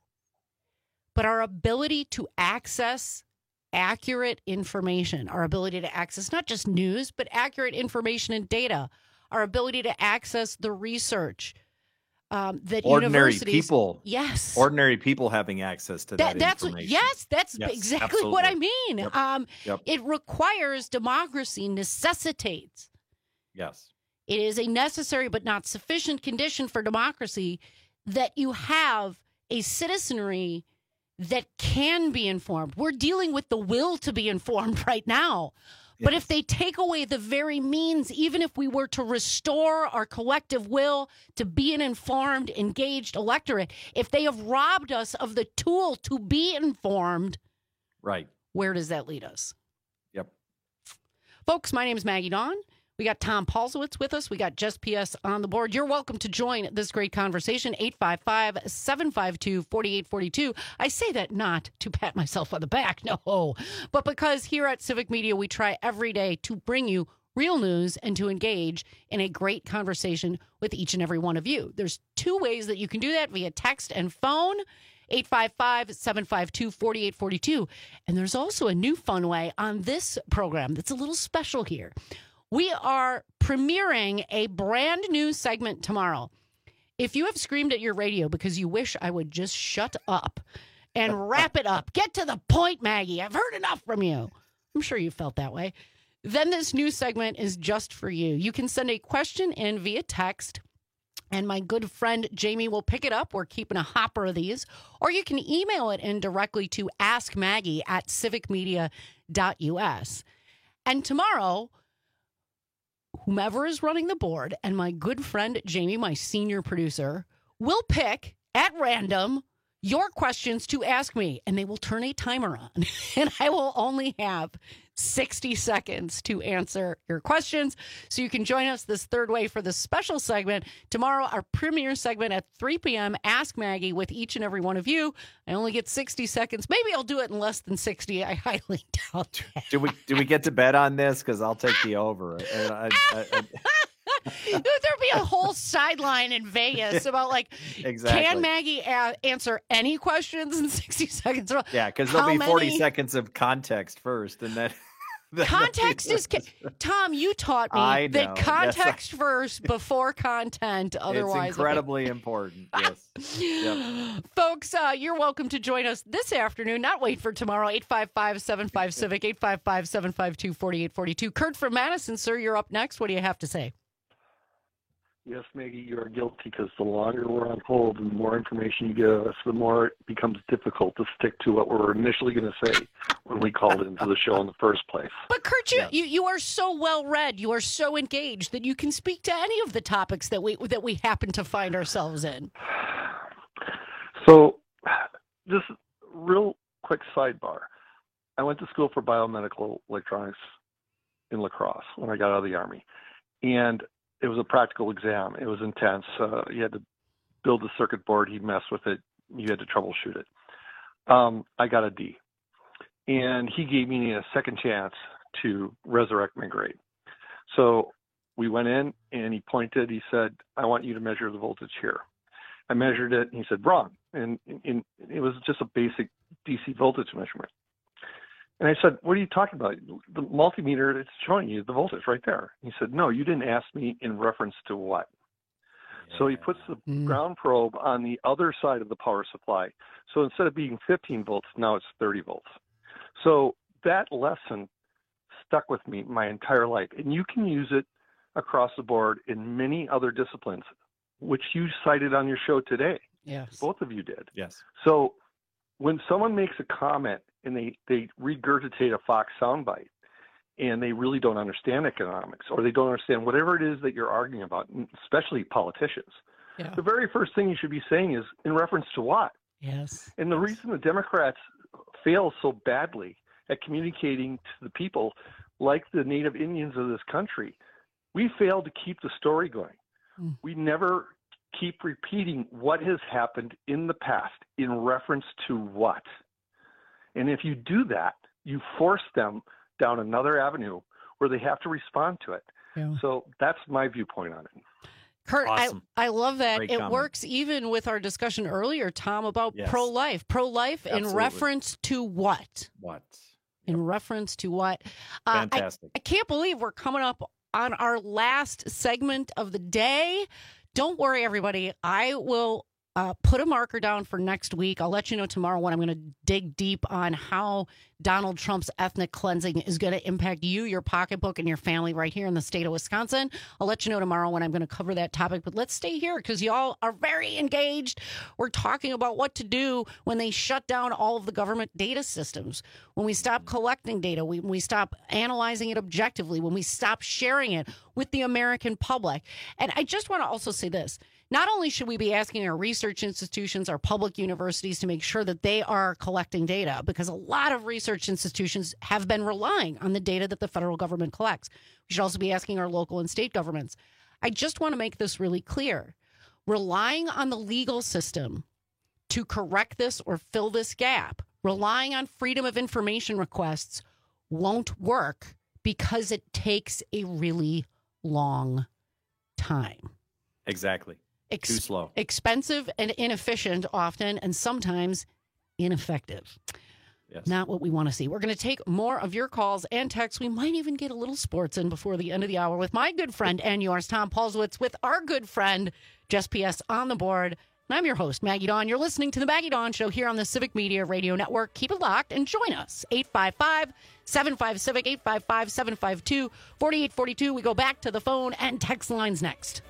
but our ability to access accurate information, our ability to access not just news, but accurate information and data, our ability to access the research um, that Ordinary universities, people. yes, Ordinary people having access to that, that, that's what, information. yes, that's Yes, exactly what I absolutely. mean. Yep. Um, Yep. It requires democracy, necessitates. Yes. It is a necessary but not sufficient condition for democracy that you have a citizenry that can be informed. We're dealing with the will to be informed right now. But if they take away the very means, even if we were to restore our collective will to be an informed, engaged electorate, if they have robbed us of the tool to be informed, Right. where does that lead us? Yep. Folks, my name is Maggie Dawn. We got Tom Paulsowitz with us. We got Just P S on the board. You're welcome to join this great conversation. eight five five, seven five two, four eight four two. I say that not to pat myself on the back, no, but because here at Civic Media, we try every day to bring you real news and to engage in a great conversation with each and every one of you. There's two ways that you can do that, via text and phone. eight five five, seven five two, four eight four two. And there's also a new fun way on this program that's a little special here. We are premiering a brand new segment tomorrow. If you have screamed at your radio because you wish I would just shut up and wrap it up, get to the point, Maggie, I've heard enough from you. I'm sure you felt that way. Then this new segment is just for you. You can send a question in via text, and my good friend Jamie will pick it up. We're keeping a hopper of these. Or you can email it in directly to ask maggie at civic media dot u s. And tomorrow, whomever is running the board and my good friend Jamie, my senior producer, will pick at random your questions to ask me, and they will turn a timer on, and I will only have sixty seconds to answer your questions. So you can join us this third way for this special segment. Tomorrow, our premiere segment at three p.m., Ask Maggie, with each and every one of you. I only get sixty seconds. Maybe I'll do it in less than sixty. I highly doubt that. Do we do we get to bet on this? Because I'll take the over. And I, I, I, There'd be a whole sideline in Vegas about, like, Exactly. can Maggie a- answer any questions in sixty seconds? yeah, because there'll How be forty many? seconds of context first, and then Context is ca- Tom. You taught me I know. that context Yes, I- first before content. Otherwise, it's incredibly important. Yes. Yep. Folks, uh, you're welcome to join us this afternoon. Not wait for tomorrow. eight five five, seven five, CIVIC, eight five five, seven five two, four eight four two. Kurt from Madison, sir, you're up next. What do you have to say? Yes, Maggie, you are guilty because the longer we're on hold and the more information you give us, the more it becomes difficult to stick to what we were initially going to say when we called into the show in the first place. But Kurt, you, you you are so well read, you are so engaged that you can speak to any of the topics that we that we happen to find ourselves in. So, just real quick sidebar. I went to school for biomedical electronics in La Crosse when I got out of the Army. And it was a practical exam. It was intense. Uh, you had to build the circuit board. He'd mess with it. You had to troubleshoot it. Um, I got a D. And he gave me a second chance to resurrect my grade. So we went in and he pointed. He said, I want you to measure the voltage here. I measured it and he said, wrong. And, and it was just a basic D C voltage measurement. And I said, what are you talking about? The multimeter, it's showing you the voltage right there. He said, no, you didn't ask me in reference to what. Yeah. So he puts the mm. ground probe on the other side of the power supply. So instead of being fifteen volts, now it's thirty volts. So that lesson stuck with me my entire life. And you can use it across the board in many other disciplines, which you cited on your show today. Yes. Both of you did. Yes. So when someone makes a comment and they, they regurgitate a Fox soundbite and they really don't understand economics or they don't understand whatever it is that you're arguing about, especially politicians, yeah. the very first thing you should be saying is in reference to what? Yes. And the reason the Democrats fail so badly at communicating to the people, like the Native Indians of this country, we fail to keep the story going. Mm. We never keep repeating what has happened in the past in reference to what. And if you do that, you force them down another avenue where they have to respond to it. Yeah. So that's my viewpoint on it. Kurt, Awesome. I, I love that. Great it comment. works even with our discussion earlier, Tom, about Yes. pro-life. Pro-life in Absolutely. reference to what? What? In reference to what? Uh, I, Fantastic. I can't believe we're coming up on our last segment of the day. Don't worry, everybody. I will uh, put a marker down for next week. I'll let you know tomorrow when I'm going to dig deep on how Donald Trump's ethnic cleansing is going to impact you, your pocketbook, and your family right here in the state of Wisconsin. I'll let you know tomorrow when I'm going to cover that topic. But let's stay here because y'all are very engaged. We're talking about what to do when they shut down all of the government data systems, when we stop collecting data, when we stop analyzing it objectively, when we stop sharing it with the American public. And I just want to also say this. Not only should we be asking our research institutions, our public universities to make sure that they are collecting data, because a lot of research institutions have been relying on the data that the federal government collects. We should also be asking our local and state governments. I just want to make this really clear. Relying on the legal system to correct this or fill this gap, relying on freedom of information requests won't work because it takes a really long time. Exactly. Ex- Too slow. Expensive and inefficient often, and sometimes ineffective. Yes. Not what we want to see. We're going to take more of your calls and texts. We might even get a little sports in before the end of the hour with my good friend and yours, Tom Paulswitz, with our good friend, Jess P S on the board. And I'm your host, Maggie Dawn. You're listening to the Maggie Dawn Show here on the Civic Media Radio Network. Keep it locked and join us. eight five five, seven five, CIVIC, eight five five, seven five two, four eight four two. We go back to the phone and text lines next.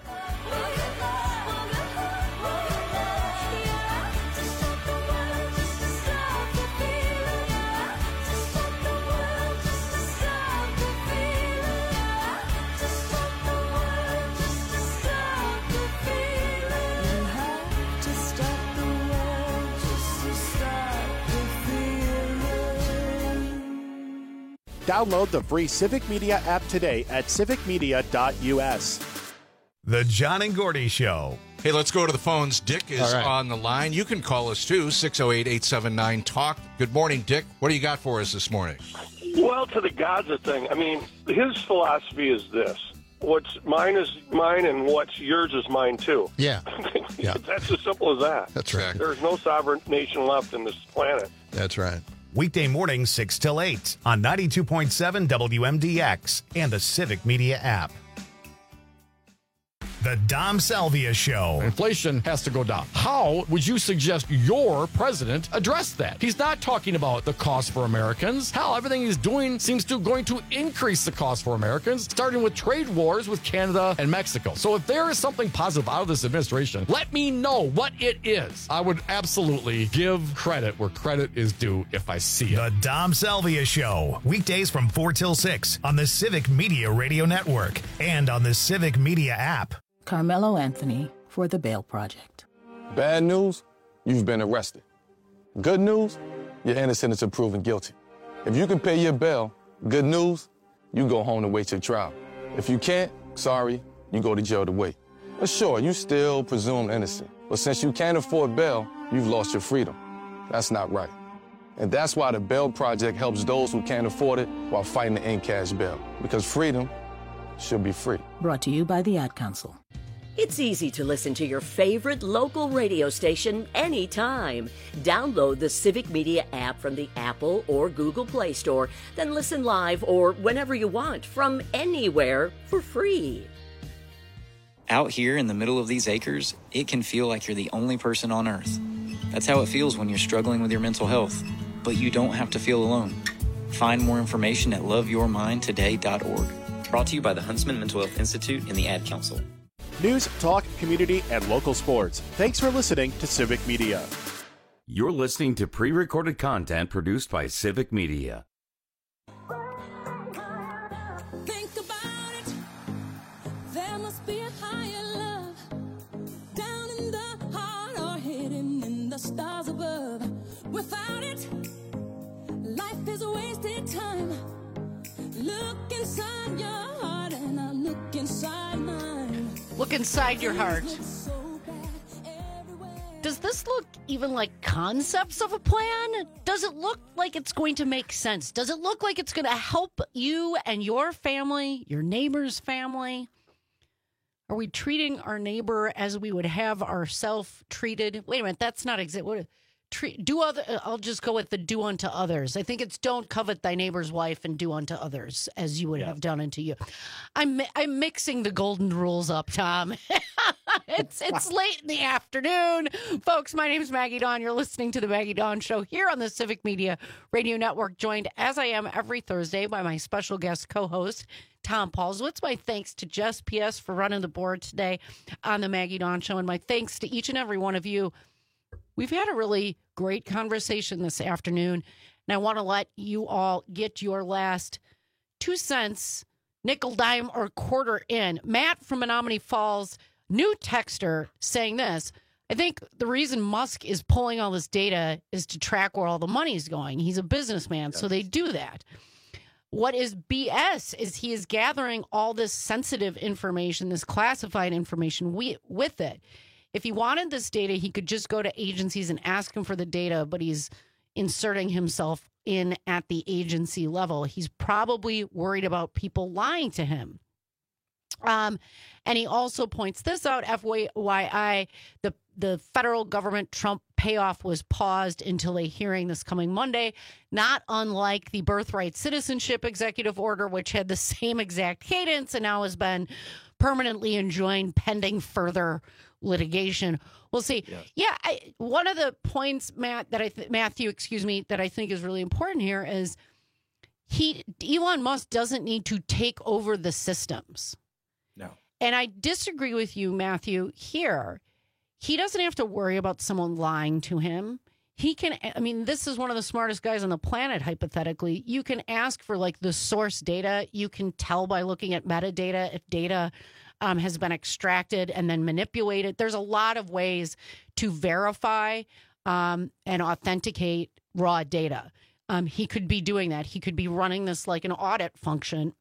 Download the free Civic Media app today at civic media dot u s. The John and Gordy Show. Hey, let's go to the phones. Dick is All right. on the line. You can call us too, six oh eight, eight seven nine, talk. Good morning, Dick. What do you got for us this morning? Well, to the Gaza thing, I mean, his philosophy is this. What's mine is mine and what's yours is mine too. Yeah. yeah. That's as simple as that. That's right. There's no sovereign nation left in this planet. That's right. Weekday mornings six till eight on ninety-two point seven W M D X and the Civic Media app. The Dom Salvia Show. Inflation has to go down. How would you suggest your president address that? He's not talking about the cost for Americans. Hell, everything he's doing seems to going to increase the cost for Americans, starting with trade wars with Canada and Mexico. So if there is something positive out of this administration, let me know what it is. I would absolutely give credit where credit is due if I see it. The Dom Salvia Show. Weekdays from four till six on the Civic Media Radio Network and on the Civic Media app. Carmelo Anthony for the Bail Project. Bad news, you've been arrested. Good news, you're innocent until proven guilty. If you can pay your bail, good news, you go home to wait your trial. If you can't, sorry, you go to jail to wait. But sure, you still presumed innocent. But since you can't afford bail, you've lost your freedom. That's not right. And that's why the Bail Project helps those who can't afford it while fighting to end cash bail. Because freedom should be free. Brought to you by the Ad Council. It's easy to listen to your favorite local radio station anytime. Download the Civic Media app from the Apple or Google Play Store, then listen live or whenever you want from anywhere for free. Out here in the middle of these acres, it can feel like you're the only person on earth. That's how it feels when you're struggling with your mental health. But you don't have to feel alone. Find more information at love your mind today dot org. Brought to you by the Huntsman Mental Health Institute and the Ad Council. News, talk, community, and local sports. Thanks for listening to Civic Media. You're listening to pre-recorded content produced by Civic Media. Think about it. There must be a higher love down in the heart or hidden in the stars above. Without it, life is a wasted time. Look inside your heart and I look inside mine. Look inside your heart. Does this look even like concepts of a plan? Does it look like it's going to make sense? Does it look like it's going to help you and your family, your neighbor's family? Are we treating our neighbor as we would have ourselves treated? Wait a minute, that's not exact. What? Treat, do other. I'll just go with the do unto others. I think it's don't covet thy neighbor's wife and do unto others as you would yeah. have done unto you. I'm I'm mixing the golden rules up, Tom. it's it's late in the afternoon, folks. My name is Maggie Dawn. You're listening to the Maggie Dawn Show here on the Civic Media Radio Network. Joined as I am every Thursday by my special guest co-host Tom Paulswitz. My thanks to Jess P S for running the board today on the Maggie Dawn Show, and my thanks to each and every one of you. We've had a really great conversation this afternoon, and I want to let you all get your last two cents, nickel, dime, or quarter in. Matt from Menominee Falls, new texter, saying this: I think the reason Musk is pulling all this data is to track where all the money's going. He's a businessman, yes. so they do that. What is B S is he is gathering all this sensitive information, this classified information we, with it. If he wanted this data, he could just go to agencies and ask them for the data, but he's inserting himself in at the agency level. He's probably worried about people lying to him. Um, and he also points this out, F Y I, the, the federal government Trump payoff was paused until a hearing this coming Monday, not unlike the birthright citizenship executive order, which had the same exact cadence and now has been permanently enjoined pending further litigation. We'll see. Yes. Yeah, I, one of the points, Matt, that I th- Matthew, excuse me, that I think is really important here is he Elon Musk doesn't need to take over the systems. No. And I disagree with you, Matthew, here. He doesn't have to worry about someone lying to him. He can, I mean, this is one of the smartest guys on the planet, hypothetically. You can ask for like the source data. You can tell by looking at metadata if data um, has been extracted and then manipulated. There's a lot of ways to verify um, and authenticate raw data. Um, he could be doing that. He could be running this like an audit function.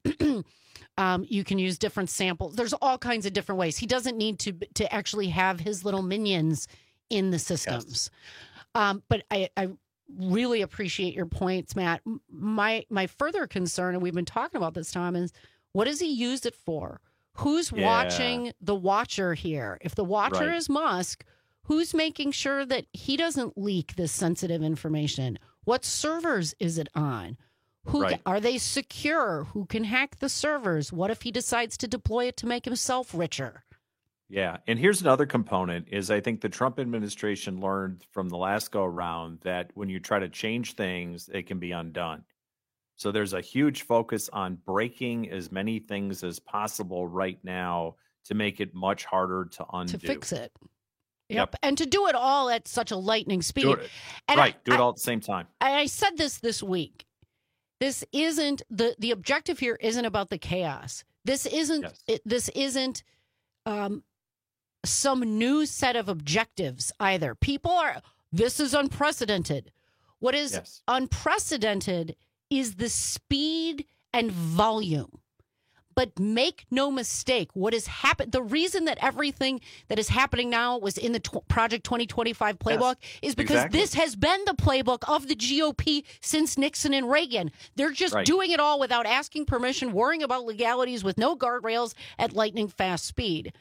Um, you can use different samples. There's all kinds of different ways. He doesn't need to to actually have his little minions in the systems. Yes. Um, but I, I really appreciate your points, Matt. My my further concern, and we've been talking about this, Tom, is what does he use it for? Who's yeah. watching the watcher here? If the watcher right. is Musk, who's making sure that he doesn't leak this sensitive information? What servers is it on? Who Right. are they secure? Who can hack the servers? What if he decides to deploy it to make himself richer? Yeah, and here's another component is I think the Trump administration learned from the last go around that when you try to change things, it can be undone. So there's a huge focus on breaking as many things as possible right now to make it much harder to undo. To fix it. Yep. Yep. And to do it all at such a lightning speed. Do it, And right, I- do it I- all at the same time. And I said this this week. This isn't the the objective here isn't about the chaos. This isn't it, this isn't um, some new set of objectives either. People are this is unprecedented. What is Yes. unprecedented is the speed and volume. But make no mistake, what has happened, the reason that everything that is happening now was in the tw- Project twenty twenty-five playbook is because exactly. this has been the playbook of the G O P since Nixon and Reagan. They're just Right. doing it all without asking permission, worrying about legalities with no guardrails at lightning fast speed.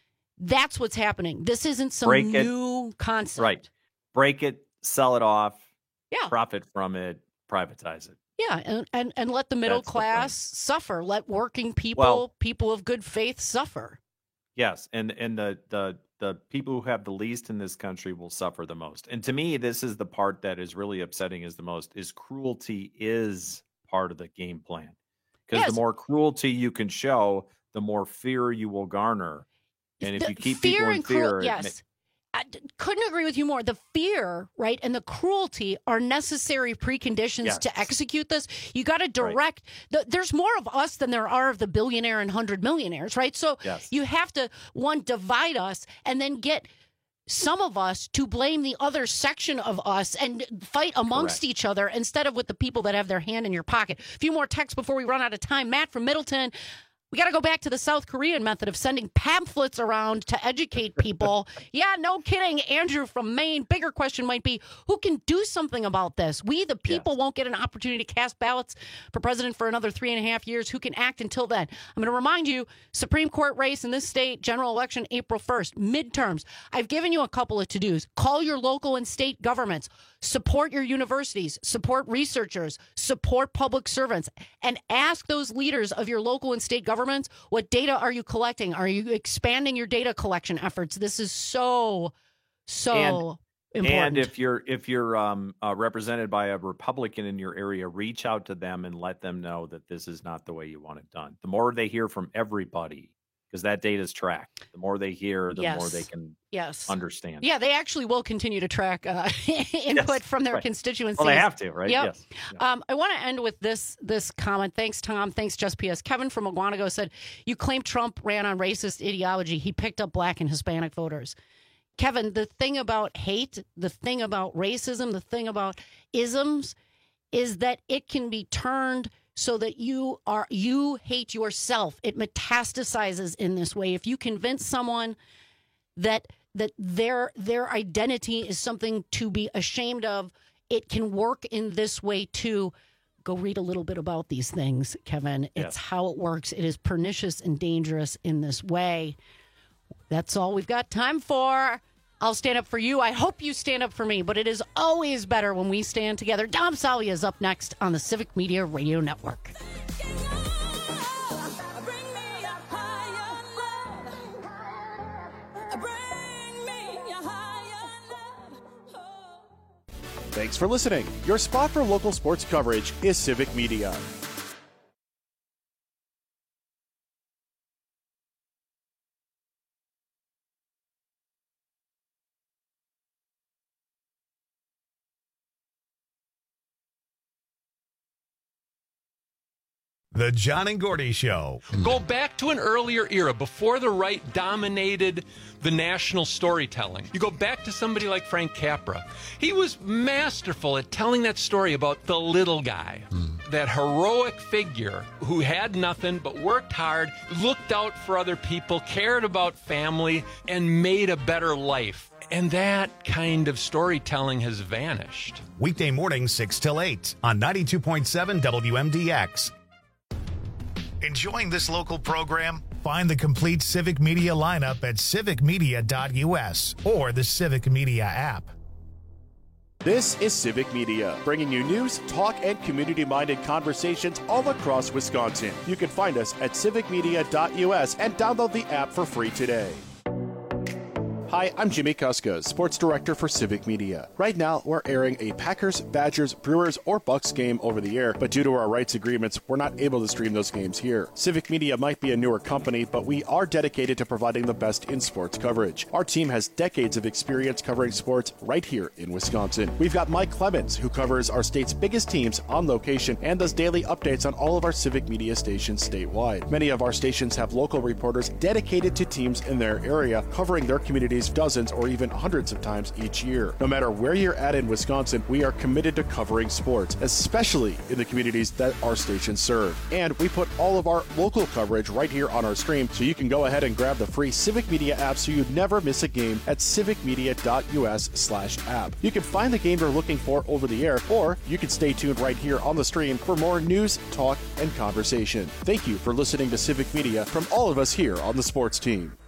That's what's happening. This isn't some Break it. new concept. Right. Break it, sell it off, Yeah. profit from it, privatize it. Yeah, and, and, and let the middle That's the class suffer. Let working people, Well- people of good faith suffer. Yes, and and the the the people who have the least in this country will suffer the most. And to me, this is the part that is really upsetting is the most is cruelty is part of the game plan. Because Yes. the more cruelty you can show, the more fear you will garner. And if The you keep fear people in and cruel- fear, it ma- yes. I d- couldn't agree with you more. The fear, right, and the cruelty are necessary preconditions Yes. to execute this. You got to direct. The, there's more of us than there are of the billionaire and hundred millionaires, right? So Yes. you have to one divide us and then get some of us to blame the other section of us and fight amongst Correct. each other instead of with the people that have their hand in your pocket. A few more texts before we run out of time. Matt from Middleton. We got to go back to the South Korean method of sending pamphlets around to educate people. Yeah, no kidding. Andrew from Maine. Bigger question might be, who can do something about this? We, the people, won't get an opportunity to cast ballots for president for another three and a half years. Who can act until then? I'm going to remind you, Supreme Court race in this state, general election April first, midterms. I've given you a couple of to-dos. Call your local and state governments. Support your universities. Support researchers. Support public servants. And ask those leaders of your local and state governments, what data are you collecting? Are you expanding your data collection efforts? This is so, so And- important. And if you're if you're um, uh, represented by a Republican in your area, reach out to them and let them know that this is not the way you want it done. The more they hear from everybody, because that data is tracked, the more they hear, the more Yes. they can Yes. understand. Yeah, they actually will continue to track uh, input Yes, from their right. constituencies. Well, they have to, right? Yep. Yes. Um, I want to end with this this comment. Thanks, Tom. Thanks, Just P S. Kevin from Aguanago said, you claim Trump ran on racist ideology. He picked up black and Hispanic voters. Kevin, the thing about hate, the thing about racism, the thing about isms is that it can be turned so that you are you hate yourself. It metastasizes in this way. If you convince someone that that their their identity is something to be ashamed of, it can work in this way too. Go read a little bit about these things, Kevin. It's Yes. how it works. It is pernicious and dangerous in this way. That's all we've got time for. I'll stand up for you. I hope you stand up for me, but it is always better when we stand together. Dom Salvia is up next on the Civic Media Radio Network. Thanks for listening. Your spot for local sports coverage is Civic Media. The John and Gordy Show. Go back to an earlier era before the right dominated the national storytelling. You go back to somebody like Frank Capra. He was masterful at telling that story about the little guy, that heroic figure who had nothing but worked hard, looked out for other people, cared about family, and made a better life. And that kind of storytelling has vanished. Weekday mornings, six till eight on ninety-two point seven W M D X. Enjoying this local program? Find the complete Civic Media lineup at civic media dot U S or the Civic Media app. This is Civic Media, bringing you news, talk, and community-minded conversations all across Wisconsin. You can find us at civic media dot U S and download the app for free today. Hi, I'm Jimmy Kuska, Sports Director for Civic Media. Right now, we're airing a Packers, Badgers, Brewers, or Bucks game over the air, but due to our rights agreements, we're not able to stream those games here. Civic Media might be a newer company, but we are dedicated to providing the best in sports coverage. Our team has decades of experience covering sports right here in Wisconsin. We've got Mike Clemens, who covers our state's biggest teams on location and does daily updates on all of our Civic Media stations statewide. Many of our stations have local reporters dedicated to teams in their area, covering their communities dozens or even hundreds of times each year. No matter where you're at in Wisconsin, we are committed to covering sports, especially in the communities that our stations serve. And we put all of our local coverage right here on our stream, so you can go ahead and grab the free Civic Media app so you never miss a game at civic media dot U S slash app. You can find the game you're looking for over the air, or you can stay tuned right here on the stream for more news, talk, and conversation. Thank you for listening to Civic Media from all of us here on the sports team.